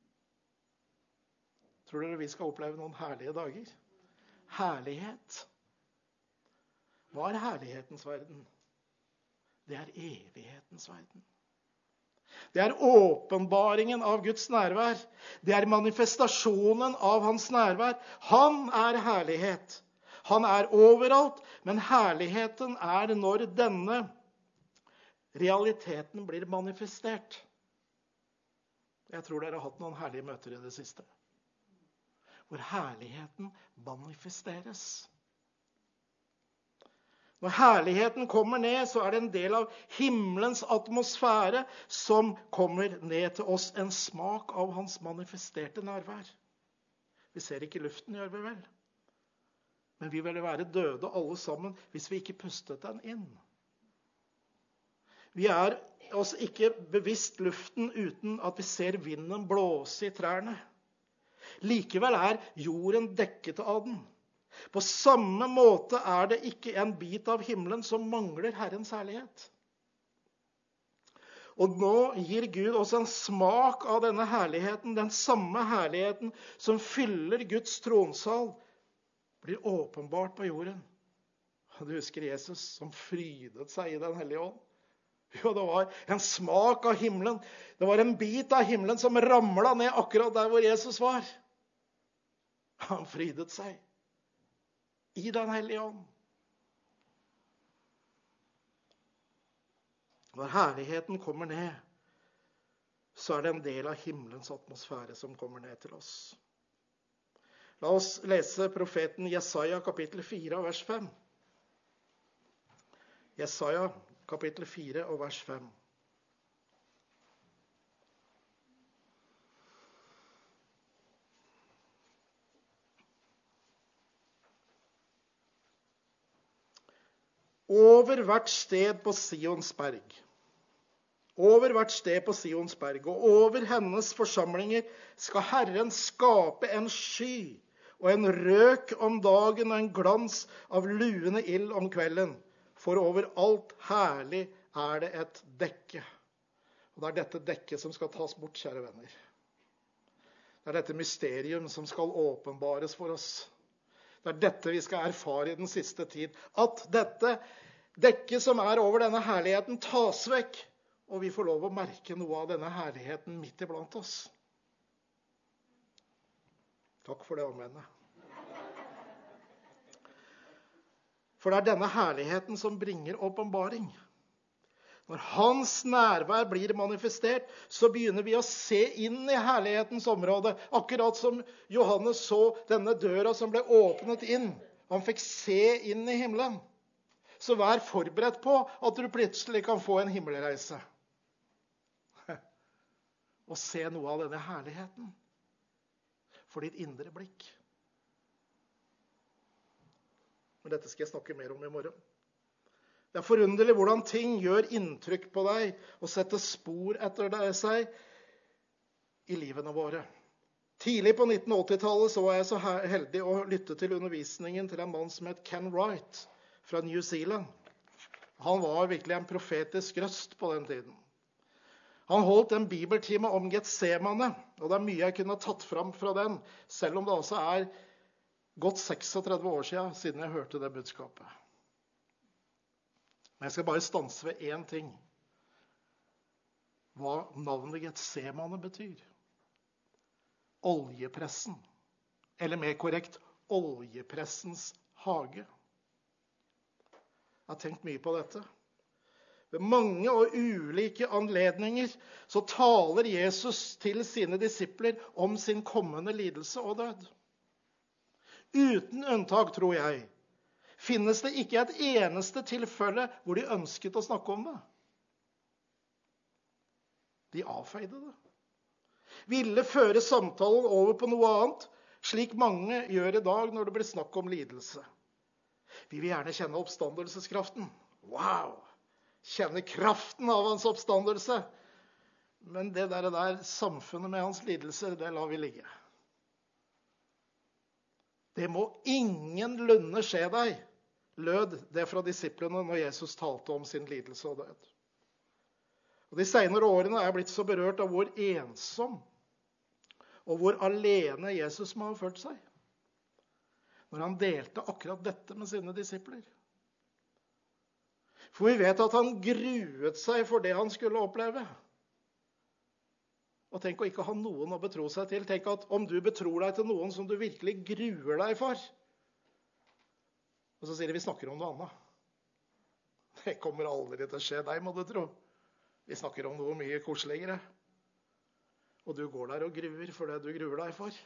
Tror dere vi skal oppleve noen herlige dager? Herlighet. Hva er herlighetens verden? Det er evighetens verden. Det er åpenbaringen av Guds nærvær. Det er manifestasjonen av hans nærvær. Han er herlighet. Han er overalt, men herligheten er når denne realiteten blir manifestert. Jeg tror dere har hatt noen herlige møter i det siste, hvor herligheten manifesteres. Når herligheten kommer ned, så er det en del av himmelens atmosfære som kommer ned til oss, en smak av hans manifesterte nærvær. Vi ser ikke luften, gjør vi vel? Men vi ville være døde alle sammen hvis vi ikke pustet den inn. Vi er oss ikke bevisst luften uten at vi ser vinden blåse i trærne. Likevel er jorden dekket av den. På samme måte er det ikke en bit av himmelen som mangler Herrens herlighet. Og nå gir Gud oss en smak av denne herligheten, den samme herligheten som fyller Guds tronsal, blir åpenbart på jorden. Og du husker Jesus som frydet seg i den hellige ånd? Jo, det var en smak av himmelen. Det var en bit av himmelen som ramlet ned akkurat der hvor Jesus var. Han frydet seg i den hellige ånd. Når herligheten kommer ned, så er det en del av himmelens atmosfære som kommer ned til oss. La oss lese profeten Jesaja kapittel 4 og vers 5. Jesaja kapittel 4 og vers 5. Over hvert sted på Sions berg, og over hennes forsamlinger skal Herren skape en sky, og en røk om dagen og en glans av luende ild om kvelden. For over alt herlig er det et dekke. Og det er dette dekket som skal tas bort, kjære venner. Det er dette mysterium som skal åpenbares for oss. Det er dette vi skal erfare i den siste tid. At dette dekket som er over denne herligheten tas vekk, og vi får lov å merke noe av denne herligheten midt iblant oss. Takk for det omvendet. For det er denne herligheten som bringer åpenbaring. Når hans nærvær blir manifestert, så begynner vi å se inn i herlighetens område. Akkurat som Johannes så denne døra som ble åpnet inn. Han fikk se inn i himmelen. Så vær forberedt på at du plutselig kan få en himmelreise. Og se noe av denne herligheten. For ditt indre blikk. Men dette skal jeg snakke mer om i morgen. Det er forunderlig hvordan ting gjør inntrykk på deg og setter spor etter seg i livene våre. Tidlig på 1980-tallet så var jeg så heldig å lytte til undervisningen til en mann som het Ken Wright fra New Zealand. Han var virkelig en profetisk røst på den tiden. Han holdt en bibeltime om Getsemane, og det er mye jeg kunne tatt fram fra den, selv om det også er gått 36 år siden jeg hørte det budskapet. Men jeg skal bare stanse ved én ting. Hva navnet Getsemane betyr. Oljepressen. Eller mer korrekt, oljepressens hage. Jeg har tenkt mye på dette. Ved mange og ulike anledninger så taler Jesus til sine disipler om sin kommende lidelse og død. Uten unntak, tror jeg, finnes det ikke et eneste tilfelle hvor de ønsket å snakke om det. De avfeide det. Ville føre samtalen over på noe annet, slik mange gjør i dag når det blir snakk om lidelse. Vi vil gjerne kjenne oppstandelseskraften. Wow! Kjenne kraften av hans oppstandelse. Men det der samfunnet med hans lidelser, det lar vi ligge. Det må ingenlunde skje deg, lød det fra disiplene når Jesus talte om sin lidelse og død. Og de senere årene er jeg blitt så berørt av hvor ensom og hvor alene Jesus må ha følt seg når han delte akkurat dette med sine disipler. For vi vet at han gruet seg for det han skulle oppleve. Og tenk å ikke ha noen å betro seg til. Tenk at om du betror deg til noen som du virkelig gruer deg for, og så sier de, vi snakker om noe annet. Det kommer aldri til å skje deg, må du tro. Vi snakker om noe mye koseligere. Og du går der og gruer for det du gruer deg for.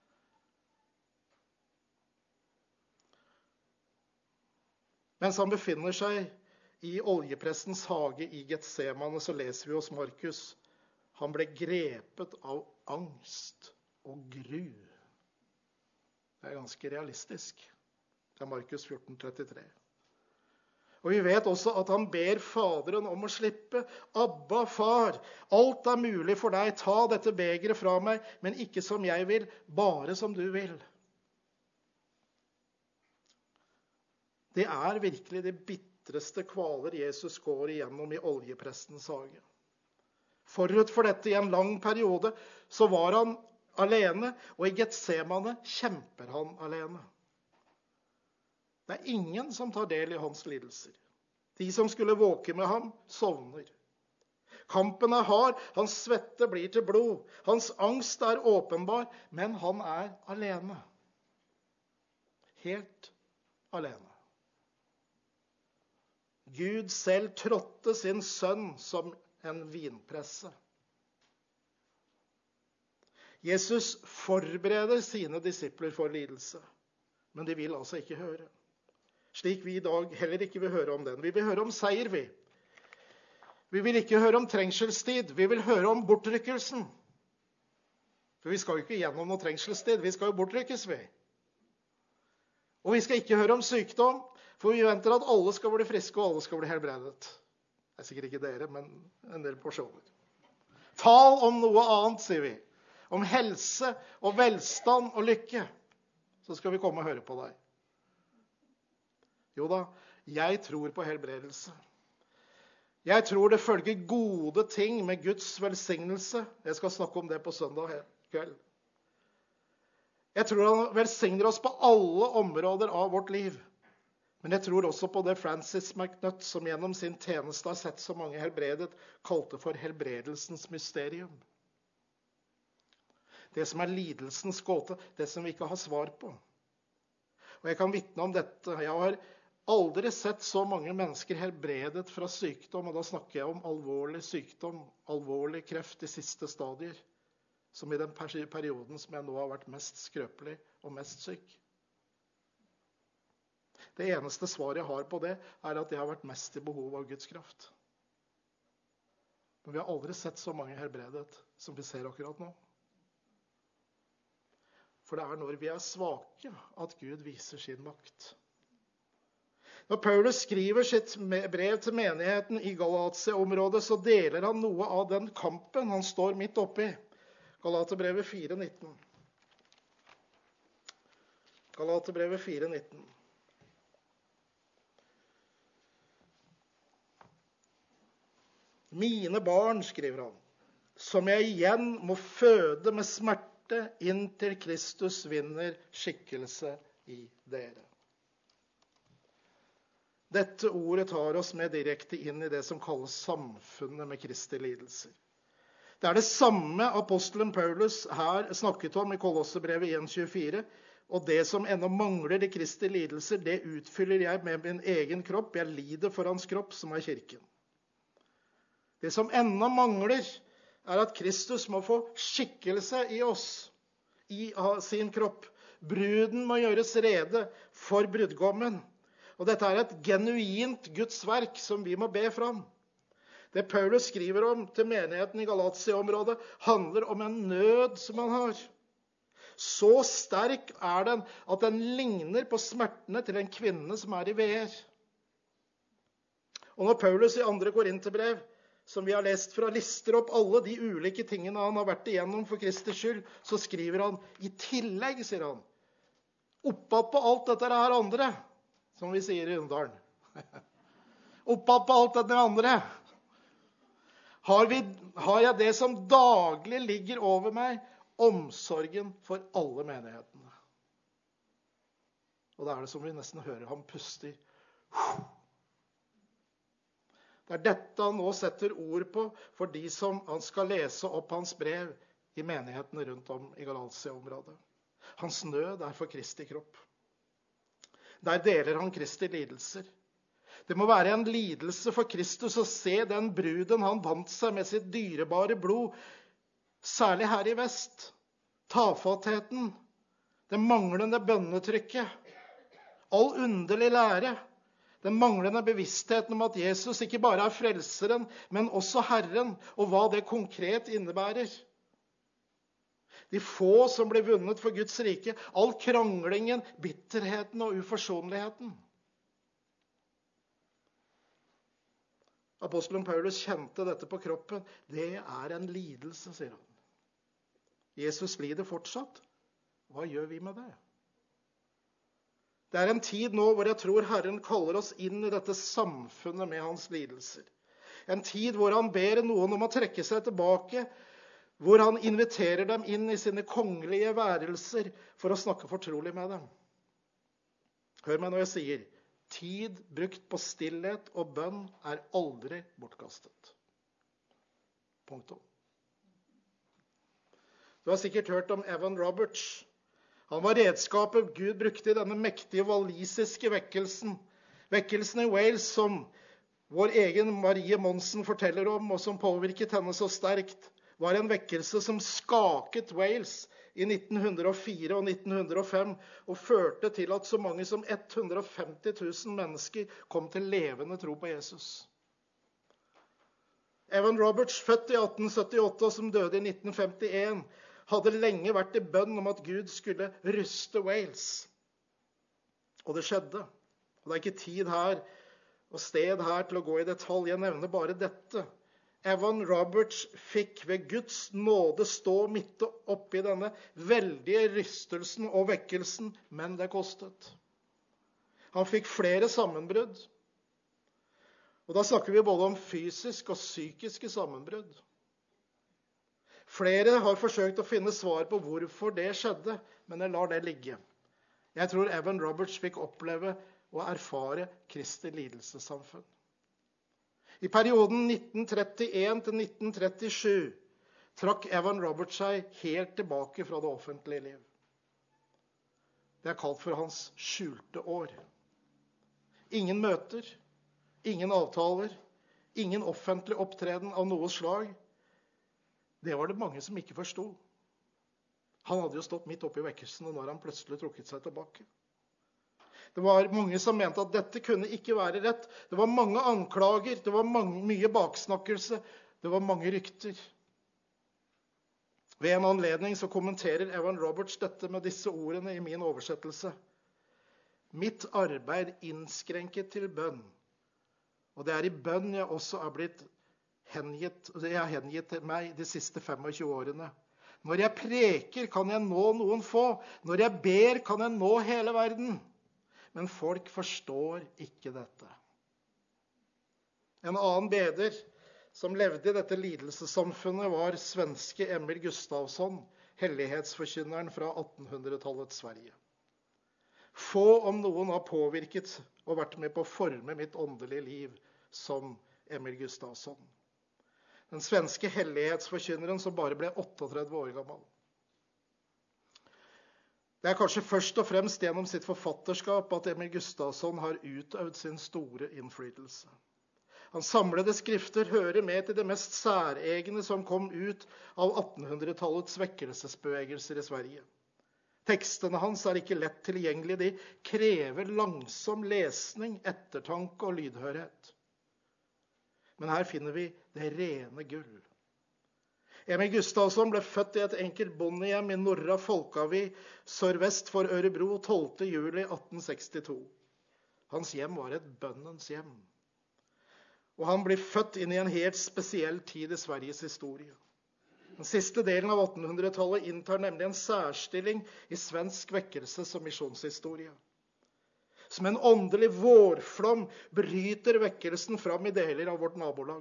Mens han befinner seg i oljeprestens hage i Getsemane, så leser vi hos Markus. Han ble grepet av angst og gru. Det er ganske realistisk. Det er Markus 14:33. Og vi vet også at han ber Faderen om å slippe. Abba, far, alt er mulig for deg. Ta dette begeret fra meg, men ikke som jeg vil, bare som du vil. Det er virkelig de bitreste kvaler Jesus går igjennom i oljeprestens hage. Forut for dette i en lang periode så var han alene, og i Getsemane kjemper han alene. Det er ingen som tar del i hans lidelser. De som skulle våke med ham, sovner. Kampen er hard, hans svette blir til blod. Hans angst er åpenbar, men han er alene. Helt alene. Gud selv trådte sin sønn som en vinpresse. Jesus forbereder sine disipler for lidelse, men de vil altså ikke høre. Slik vi i dag heller ikke vil høre om den. Vi vil høre om seier, vi. Vi vil ikke høre om trengselstid. Vi vil høre om bortrykkelsen. For vi skal jo ikke gjennom noe trengselstid. Vi skal jo bortrykkes, vi. Og vi skal ikke høre om sykdom, for vi venter at alle skal bli friske, og alle skal bli helbredet. Det er sikkert ikke dere, men en del porsjoner. Tal om noe annet, sier vi. Om helse og velstand og lykke. Så skal vi komme og høre på deg. Jo da, jeg tror på helbredelse. Jeg tror det følger gode ting med Guds velsignelse. Jeg skal snakke om det på søndag kveld. Jeg tror han velsigner oss på alle områder av vårt liv. Men jeg tror også på det Francis McNutt, som gjennom sin tjeneste har sett så mange helbredet, kalte for helbredelsens mysterium. Det som er lidelsens gåte, det som vi ikke har svar på. Og jeg kan vitne om dette. Jeg har aldri sett så mange mennesker helbredet fra sykdom, og da snakker jeg om alvorlig sykdom, alvorlig kreft i siste stadier, som i den perioden som jeg nå har vært mest skrøpelig og mest syk. Det eneste svaret jeg har på det, er at jeg har vært mest i behov av Guds kraft. Men vi har aldri sett så mange helbredet som vi ser akkurat nå. For det er når vi er svake at Gud viser sin makt. Når Paulus skriver sitt brev til menigheten i Galatia-området, så deler han noe av den kampen han står midt oppe i. Galaterbrevet 4:19. Galaterbrevet 4:19. Mine barn, skriver han, som jeg igjen må føde med smerte inntil Kristus vinner skikkelse i dere. Dette ordet tar oss med direkte inn i det som kalles samfunnet med Kristi lidelser. Det er det samme apostelen Paulus her snakket om i Kolossebrevet 1:24, og det som ennå mangler i Kristi lidelser, det utfyller jeg med min egen kropp. Jeg lider for hans kropp, som er kirken. Det som ennå mangler, er at Kristus må få skikkelse i oss, i sin kropp. Bruden må gjøres rede for brudgommen. Og dette er et genuint Guds verk som vi må be fram. Det Paulus skriver om til menigheten i Galatia-området, handler om en nød som han har. Så sterk er den at den ligner på smertene til en kvinne som er i veer. Og når Paulus i 2. Korinterbrev, som vi har lest fra, lister opp alle de ulike tingene han har vært igjennom for Kristi skyld, så skriver han, i tillegg, sier han, oppad på alt dette her andre, som vi sier i Unndalen. Oppad på alt dette andre. Har jeg det som daglig ligger over meg, omsorgen for alle menighetene. Og det er det som vi nesten hører ham puste i. Det er dette han nå setter ord på for de som han skal lese opp hans brev i menighetene rundt om i Galatia-området. Hans nød er for Kristi kropp. Der deler han Kristi lidelser. Det må være en lidelse for Kristus å se den bruden han vant seg med sitt dyrebare blod, særlig her i vest. Tafattheten, det manglende bønnetrykket, all underlig lære, den manglende bevisstheten om at Jesus ikke bare er frelseren, men også Herren, og hva det konkret innebærer. De få som blir vunnet for Guds rike, all kranglingen, bitterheten og uforsonligheten. Apostelen Paulus kjente dette på kroppen. Det er en lidelse, sier han. Jesus lider fortsatt. Hva gjør vi med det? Det er en tid nå hvor jeg tror Herren kaller oss inn i dette samfunnet med hans lidelser. En tid hvor han ber noen om å trekke seg tilbake, hvor han inviterer dem inn i sine kongelige værelser for å snakke fortrolig med dem. Hør meg når jeg sier, tid brukt på stillhet og bønn er aldri bortkastet. Punktum. Du har sikkert hørt om Evan Roberts. Han var redskapet Gud brukte i denne mektige walisiske vekkelsen. Vekkelsen i Wales som vår egen Marie Monsen forteller om, og som påvirket henne så sterkt, var en vekkelse som skaket Wales i 1904 og 1905, og førte til at så mange som 150 000 mennesker kom til levende tro på Jesus. Evan Roberts, født i 1878 og som døde i 1951, hadde lenge vært i bønn om at Gud skulle ruste Wales. Og det skjedde. Og det er ikke tid her og sted her til å gå i detalj. Jeg nevner bare dette. Evan Roberts fikk ved Guds nåde stå midt oppi denne veldige rystelsen og vekkelsen, men det kostet. Han fikk flere sammenbrudd. Og da snakker vi både om fysisk og psykiske sammenbrudd. Flere har forsøkt å finne svar på hvorfor det skjedde, men jeg lar det ligge. Jeg tror Evan Roberts fikk oppleve og erfare Kristi lidelsessamfunn. I perioden 1931 til 1937 trakk Evan Roberts seg helt tilbake fra det offentlige liv. Det er kalt for hans skjulte år. Ingen møter, ingen avtaler, ingen offentlig opptreden av noe slag. Det var det mange som ikke forstod. Han hadde jo stått midt oppe i vekkelsen, og nå har han plutselig trukket seg tilbake. Det var mange som mente at dette kunne ikke være rett. Det var mange anklager, det var mye baksnakkelse, det var mange rykter. Ved en anledning så kommenterer Evan Roberts dette med disse ordene i min oversettelse. Mitt arbeid innskrenket til bønn, og det er i bønn jeg også er blitt hengitt meg de siste 25 årene. Når jeg preker, kan jeg nå noen få. Når jeg ber, kan jeg nå hele verden. Men folk forstår ikke dette. En annen beder som levde i dette lidelsessamfunnet var svenske Emil Gustafsson, hellighetsforkynneren fra 1800-tallets Sverige. Få om noen har påvirket og vært med på å forme mitt åndelige liv som Emil Gustafsson. Den svenske hellighetsforkynneren som bare ble 38 år gammel. Det er kanskje først og fremst gjennom sitt forfatterskap at Emil Gustafsson har utøvd sin store innflytelse. Hans samlede skrifter hører med til det mest særegne som kom ut av 1800-tallets vekkelsesbevegelser i Sverige. Tekstene hans er ikke lett tilgjengelige, de krever langsom lesning, ettertanke og lydhørhet. Men her finner vi det rene gull. Emil Gustavsson ble født i et enkelt bondehjem i Norra Folkavi, sørvest for Ørebro, 12. juli 1862. Hans hjem var et bønnens hjem. Og han blir født inn i en helt spesiell tid i Sveriges historie. Den siste delen av 1800-tallet inntar nemlig en særstilling i svensk vekkelses- og misjonshistorie. Som en åndelig vårflom bryter vekkelsen fram i deler av vårt nabolag.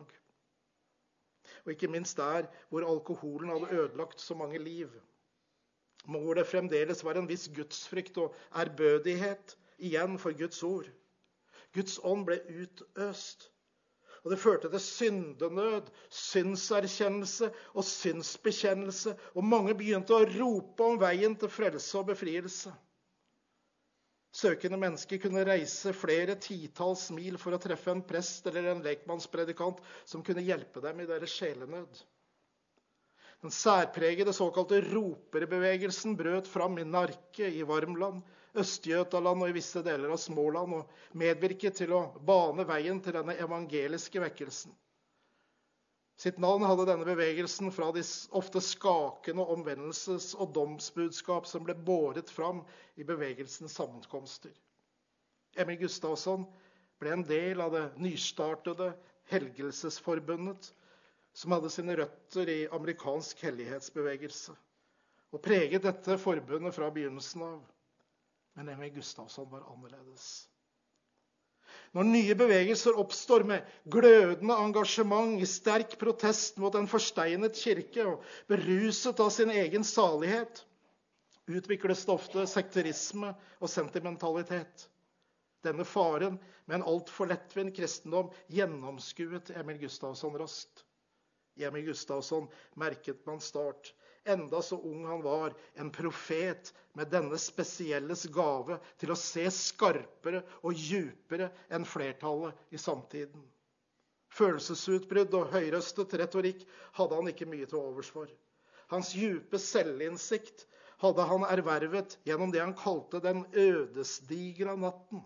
Og ikke minst der hvor alkoholen hadde ødelagt så mange liv. Hvor det fremdeles var en viss gudsfrykt og ærbødighet igjen for Guds ord. Guds ånd ble utøst. Og det førte til syndenød, syndserkjennelse og synsbekjennelse. Og mange begynte å rope om veien til frelse og befrielse. Søkende mennesker kunne reise flere titalls mil for å treffe en prest eller en lekmannspredikant som kunne hjelpe dem i deres sjelenød. Den særpregede såkalte roperbevegelsen brøt fram i Narke, i Varmland, Østjøtaland og i visse deler av Småland, og medvirket til å bane veien til denne evangeliske vekkelsen. Sitt navn hadde denne bevegelsen fra de ofte skakende omvendelses- og domsbudskap som ble båret fram i bevegelsens sammenkomster. Emil Gustavsson ble en del av det nystartede Helgelsesforbundet, som hadde sine røtter i amerikansk hellighetsbevegelse, og preget dette forbundet fra begynnelsen av. Men Emil Gustavsson var annerledes. Når nye bevegelser oppstår med glødende engasjement i sterk protest mot en forsteinet kirke og beruset av sin egen salighet, utvikles det ofte sekterisme og sentimentalitet. Denne faren med en alt for lettvint kristendom gjennomskuet Emil Gustavsson raskt. I Emil Gustavsson merket man start, enda så ung han var, en profet med denne spesielles gave til å se skarpere og djupere enn flertallet i samtiden. Følelsesutbrudd og høyrøstet retorikk hadde han ikke mye til overs for. Hans djupe selvinnsikt hadde han ervervet gjennom det han kalte den ødesdigra natten.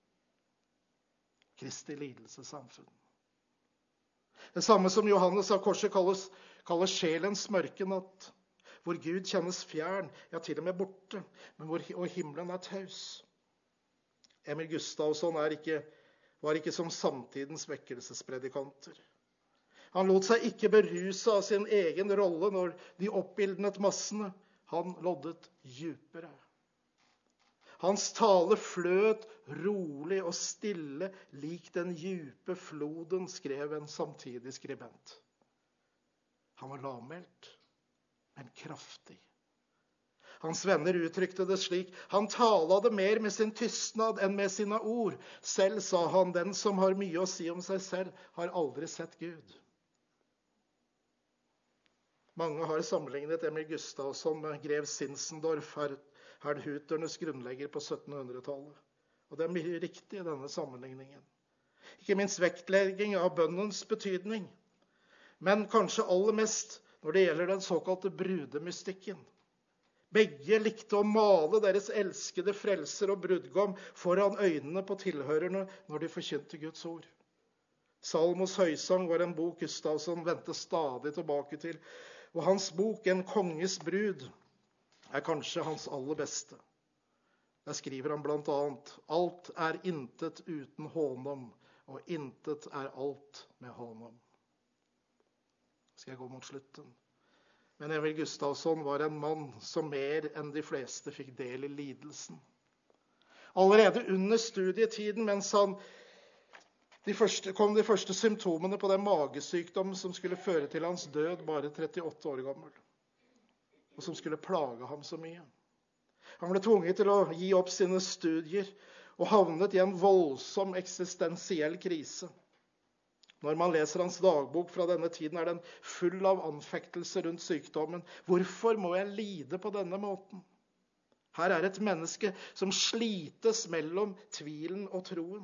Kristi lidelsessamfunn. Det samme som Johannes av Korset kaller sjelens mørke natt, hvor Gud kjennes fjern, ja til og med borte, men og himmelen er taus. Emil Gustavsson var ikke som samtidens vekkelsespredikanter. Han lot seg ikke beruse av sin egen rolle når de oppildnet massene. Han loddet djupere. Hans tale fløt rolig og stille, lik den djupe floden, skrev en samtidig skribent. Han var lavmælt, men kraftig. Hans venner uttrykte det slik: han talte mer med sin tystnad enn med sine ord. Selv sa han: den som har mye å si om seg selv, har aldri sett Gud. Mange har sammenlignet Emil Gustavsson med grev Zinzendorf, herdhuternes grunnlegger på 1700-tallet. Og det er mye riktig i denne sammenligningen. Ikke minst vektlegging av bønnens betydning. Men kanskje aller mest når det gjelder den såkalte brudemystikken. Begge likte å male deres elskede frelser og brudgom foran øynene på tilhørerne når de forkynte Guds ord. Salmos høysang var en bok Gustavsson vendte stadig tilbake til, og hans bok En konges brud er kanskje hans aller beste. Der skriver han blant annet: alt er intet uten håndom, og intet er alt med håndom. Skal jeg gå mot slutten. Men Emil Gustavsson var en mann som mer enn de fleste fikk del i lidelsen. Allerede under studietiden, mens kom de første symptomene på den magesykdom som skulle føre til hans død, bare 38 år gammel, og som skulle plage ham så mye. Han ble tvunget til å gi opp sine studier og havnet i en voldsom eksistensiell krise. Når man leser hans dagbok fra denne tiden, er den full av anfektelser rundt sykdommen. Hvorfor må jeg lide på denne måten? Her er et menneske som slites mellom tvilen og troen.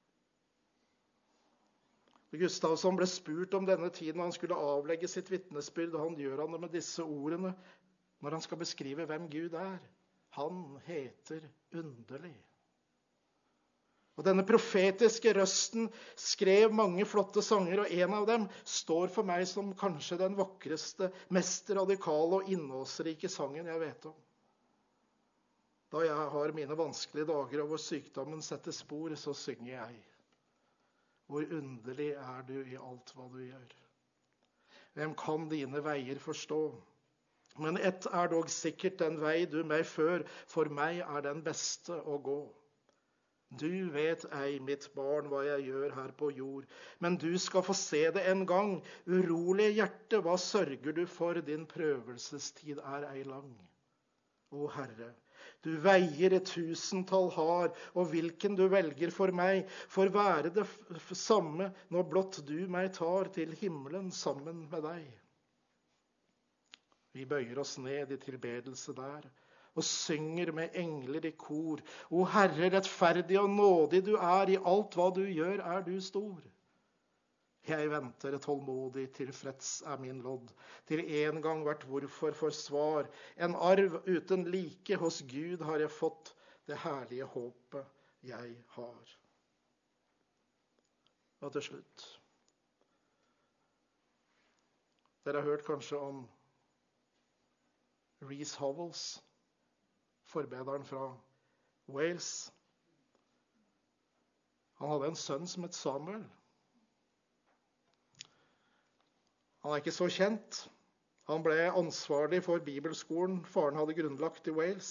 Gustavsson ble spurt om denne tiden han skulle avlegge sitt vitnesbyrd, og han gjør det med disse ordene når han skal beskrive hvem Gud er. Han heter underlig. Og denne profetiske røsten skrev mange flotte sanger, og en av dem står for meg som kanskje den vakreste, mest radikale og innholdsrike sangen jeg vet om. Da jeg har mine vanskelige dager og hvor sykdommen setter spor, så synger jeg. Hvor underlig er du i alt hva du gjør. Hvem kan dine veier forstå? Men ett er dog sikkert, den vei du meg før, for meg er den beste å gå. Du vet ei, mitt barn, hva jeg gjør her på jord, men du skal få se det en gang. Urolig hjerte, hva sørger du for? Din prøvelsestid er ei lang. Å Herre, du veier 1000-tall har, og hvilken du velger for meg, får være det samme når blott du meg tar til himmelen sammen med deg. Vi bøyer oss ned i tilbedelse der, og synger med engler i kor. O Herre, rettferdig og nådig du er, i alt hva du gjør er du stor. Jeg venter tålmodig, tilfreds er min lodd, til en gang hvert hvorfor for svar. En arv uten like hos Gud har jeg fått, det herlige håpet jeg har. Og til slutt. Dere har hørt kanskje om Rees Howells, forbederen fra Wales. Han hadde en sønn som het Samuel. Han er ikke så kjent. Han ble ansvarlig for bibelskolen faren hadde grunnlagt i Wales.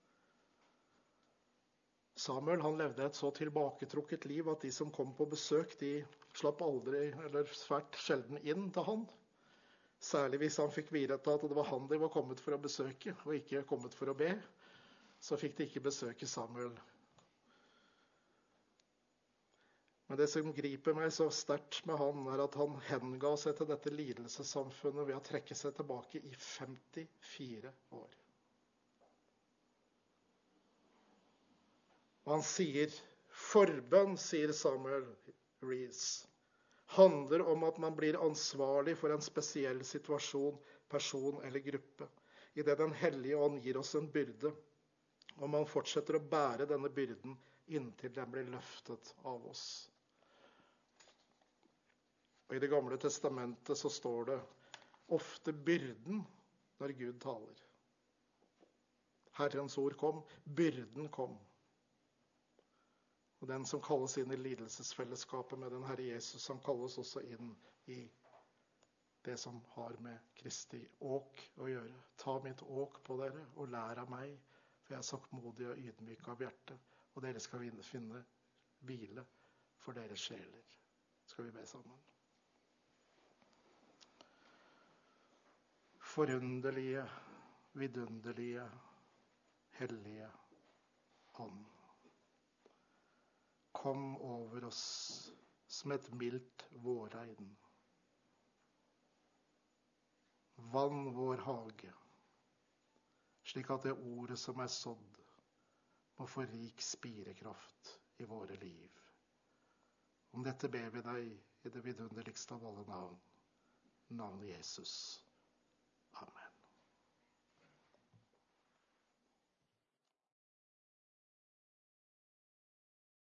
Samuel han levde et så tilbaketrukket liv at de som kom på besøk, de slapp aldri eller svært sjelden inn til han. Særlig hvis han fikk vite at det var han de var kommet for å besøke, og ikke kommet for å be, så fikk de ikke besøke Samuel. Men det som griper meg så sterkt med han, er at han henga seg til dette lidelsessamfunnet ved å trekke seg tilbake i 54 år. Og han sier, forbønn, sier Samuel Rees, handler om at man blir ansvarlig for en spesiell situasjon, person eller gruppe, i det Den hellige ånd gir oss en byrde, og man fortsetter å bære denne byrden inntil den blir løftet av oss. Og i Det gamle testamentet så står det ofte byrden når Gud taler. Herrens ord kom, byrden kom. Og den som kalles inn i lidelsesfellesskapet med den Herre Jesus, han kalles også inn i det som har med Kristi åk å gjøre. Ta mitt åk på dere og lær av meg, for jeg er saktmodig og ydmyk av hjerte, og dere skal finne hvile for deres sjeler. Skal vi be sammen? Forunderlige, vidunderlige, hellige Ånd. Kom over oss som et mildt vårregn. Vann vår hage, slik at det ordet som er sådd, må få rik spirekraft i våre liv. Om dette ber vi deg i det vidunderligste av alle navn, navnet Jesus.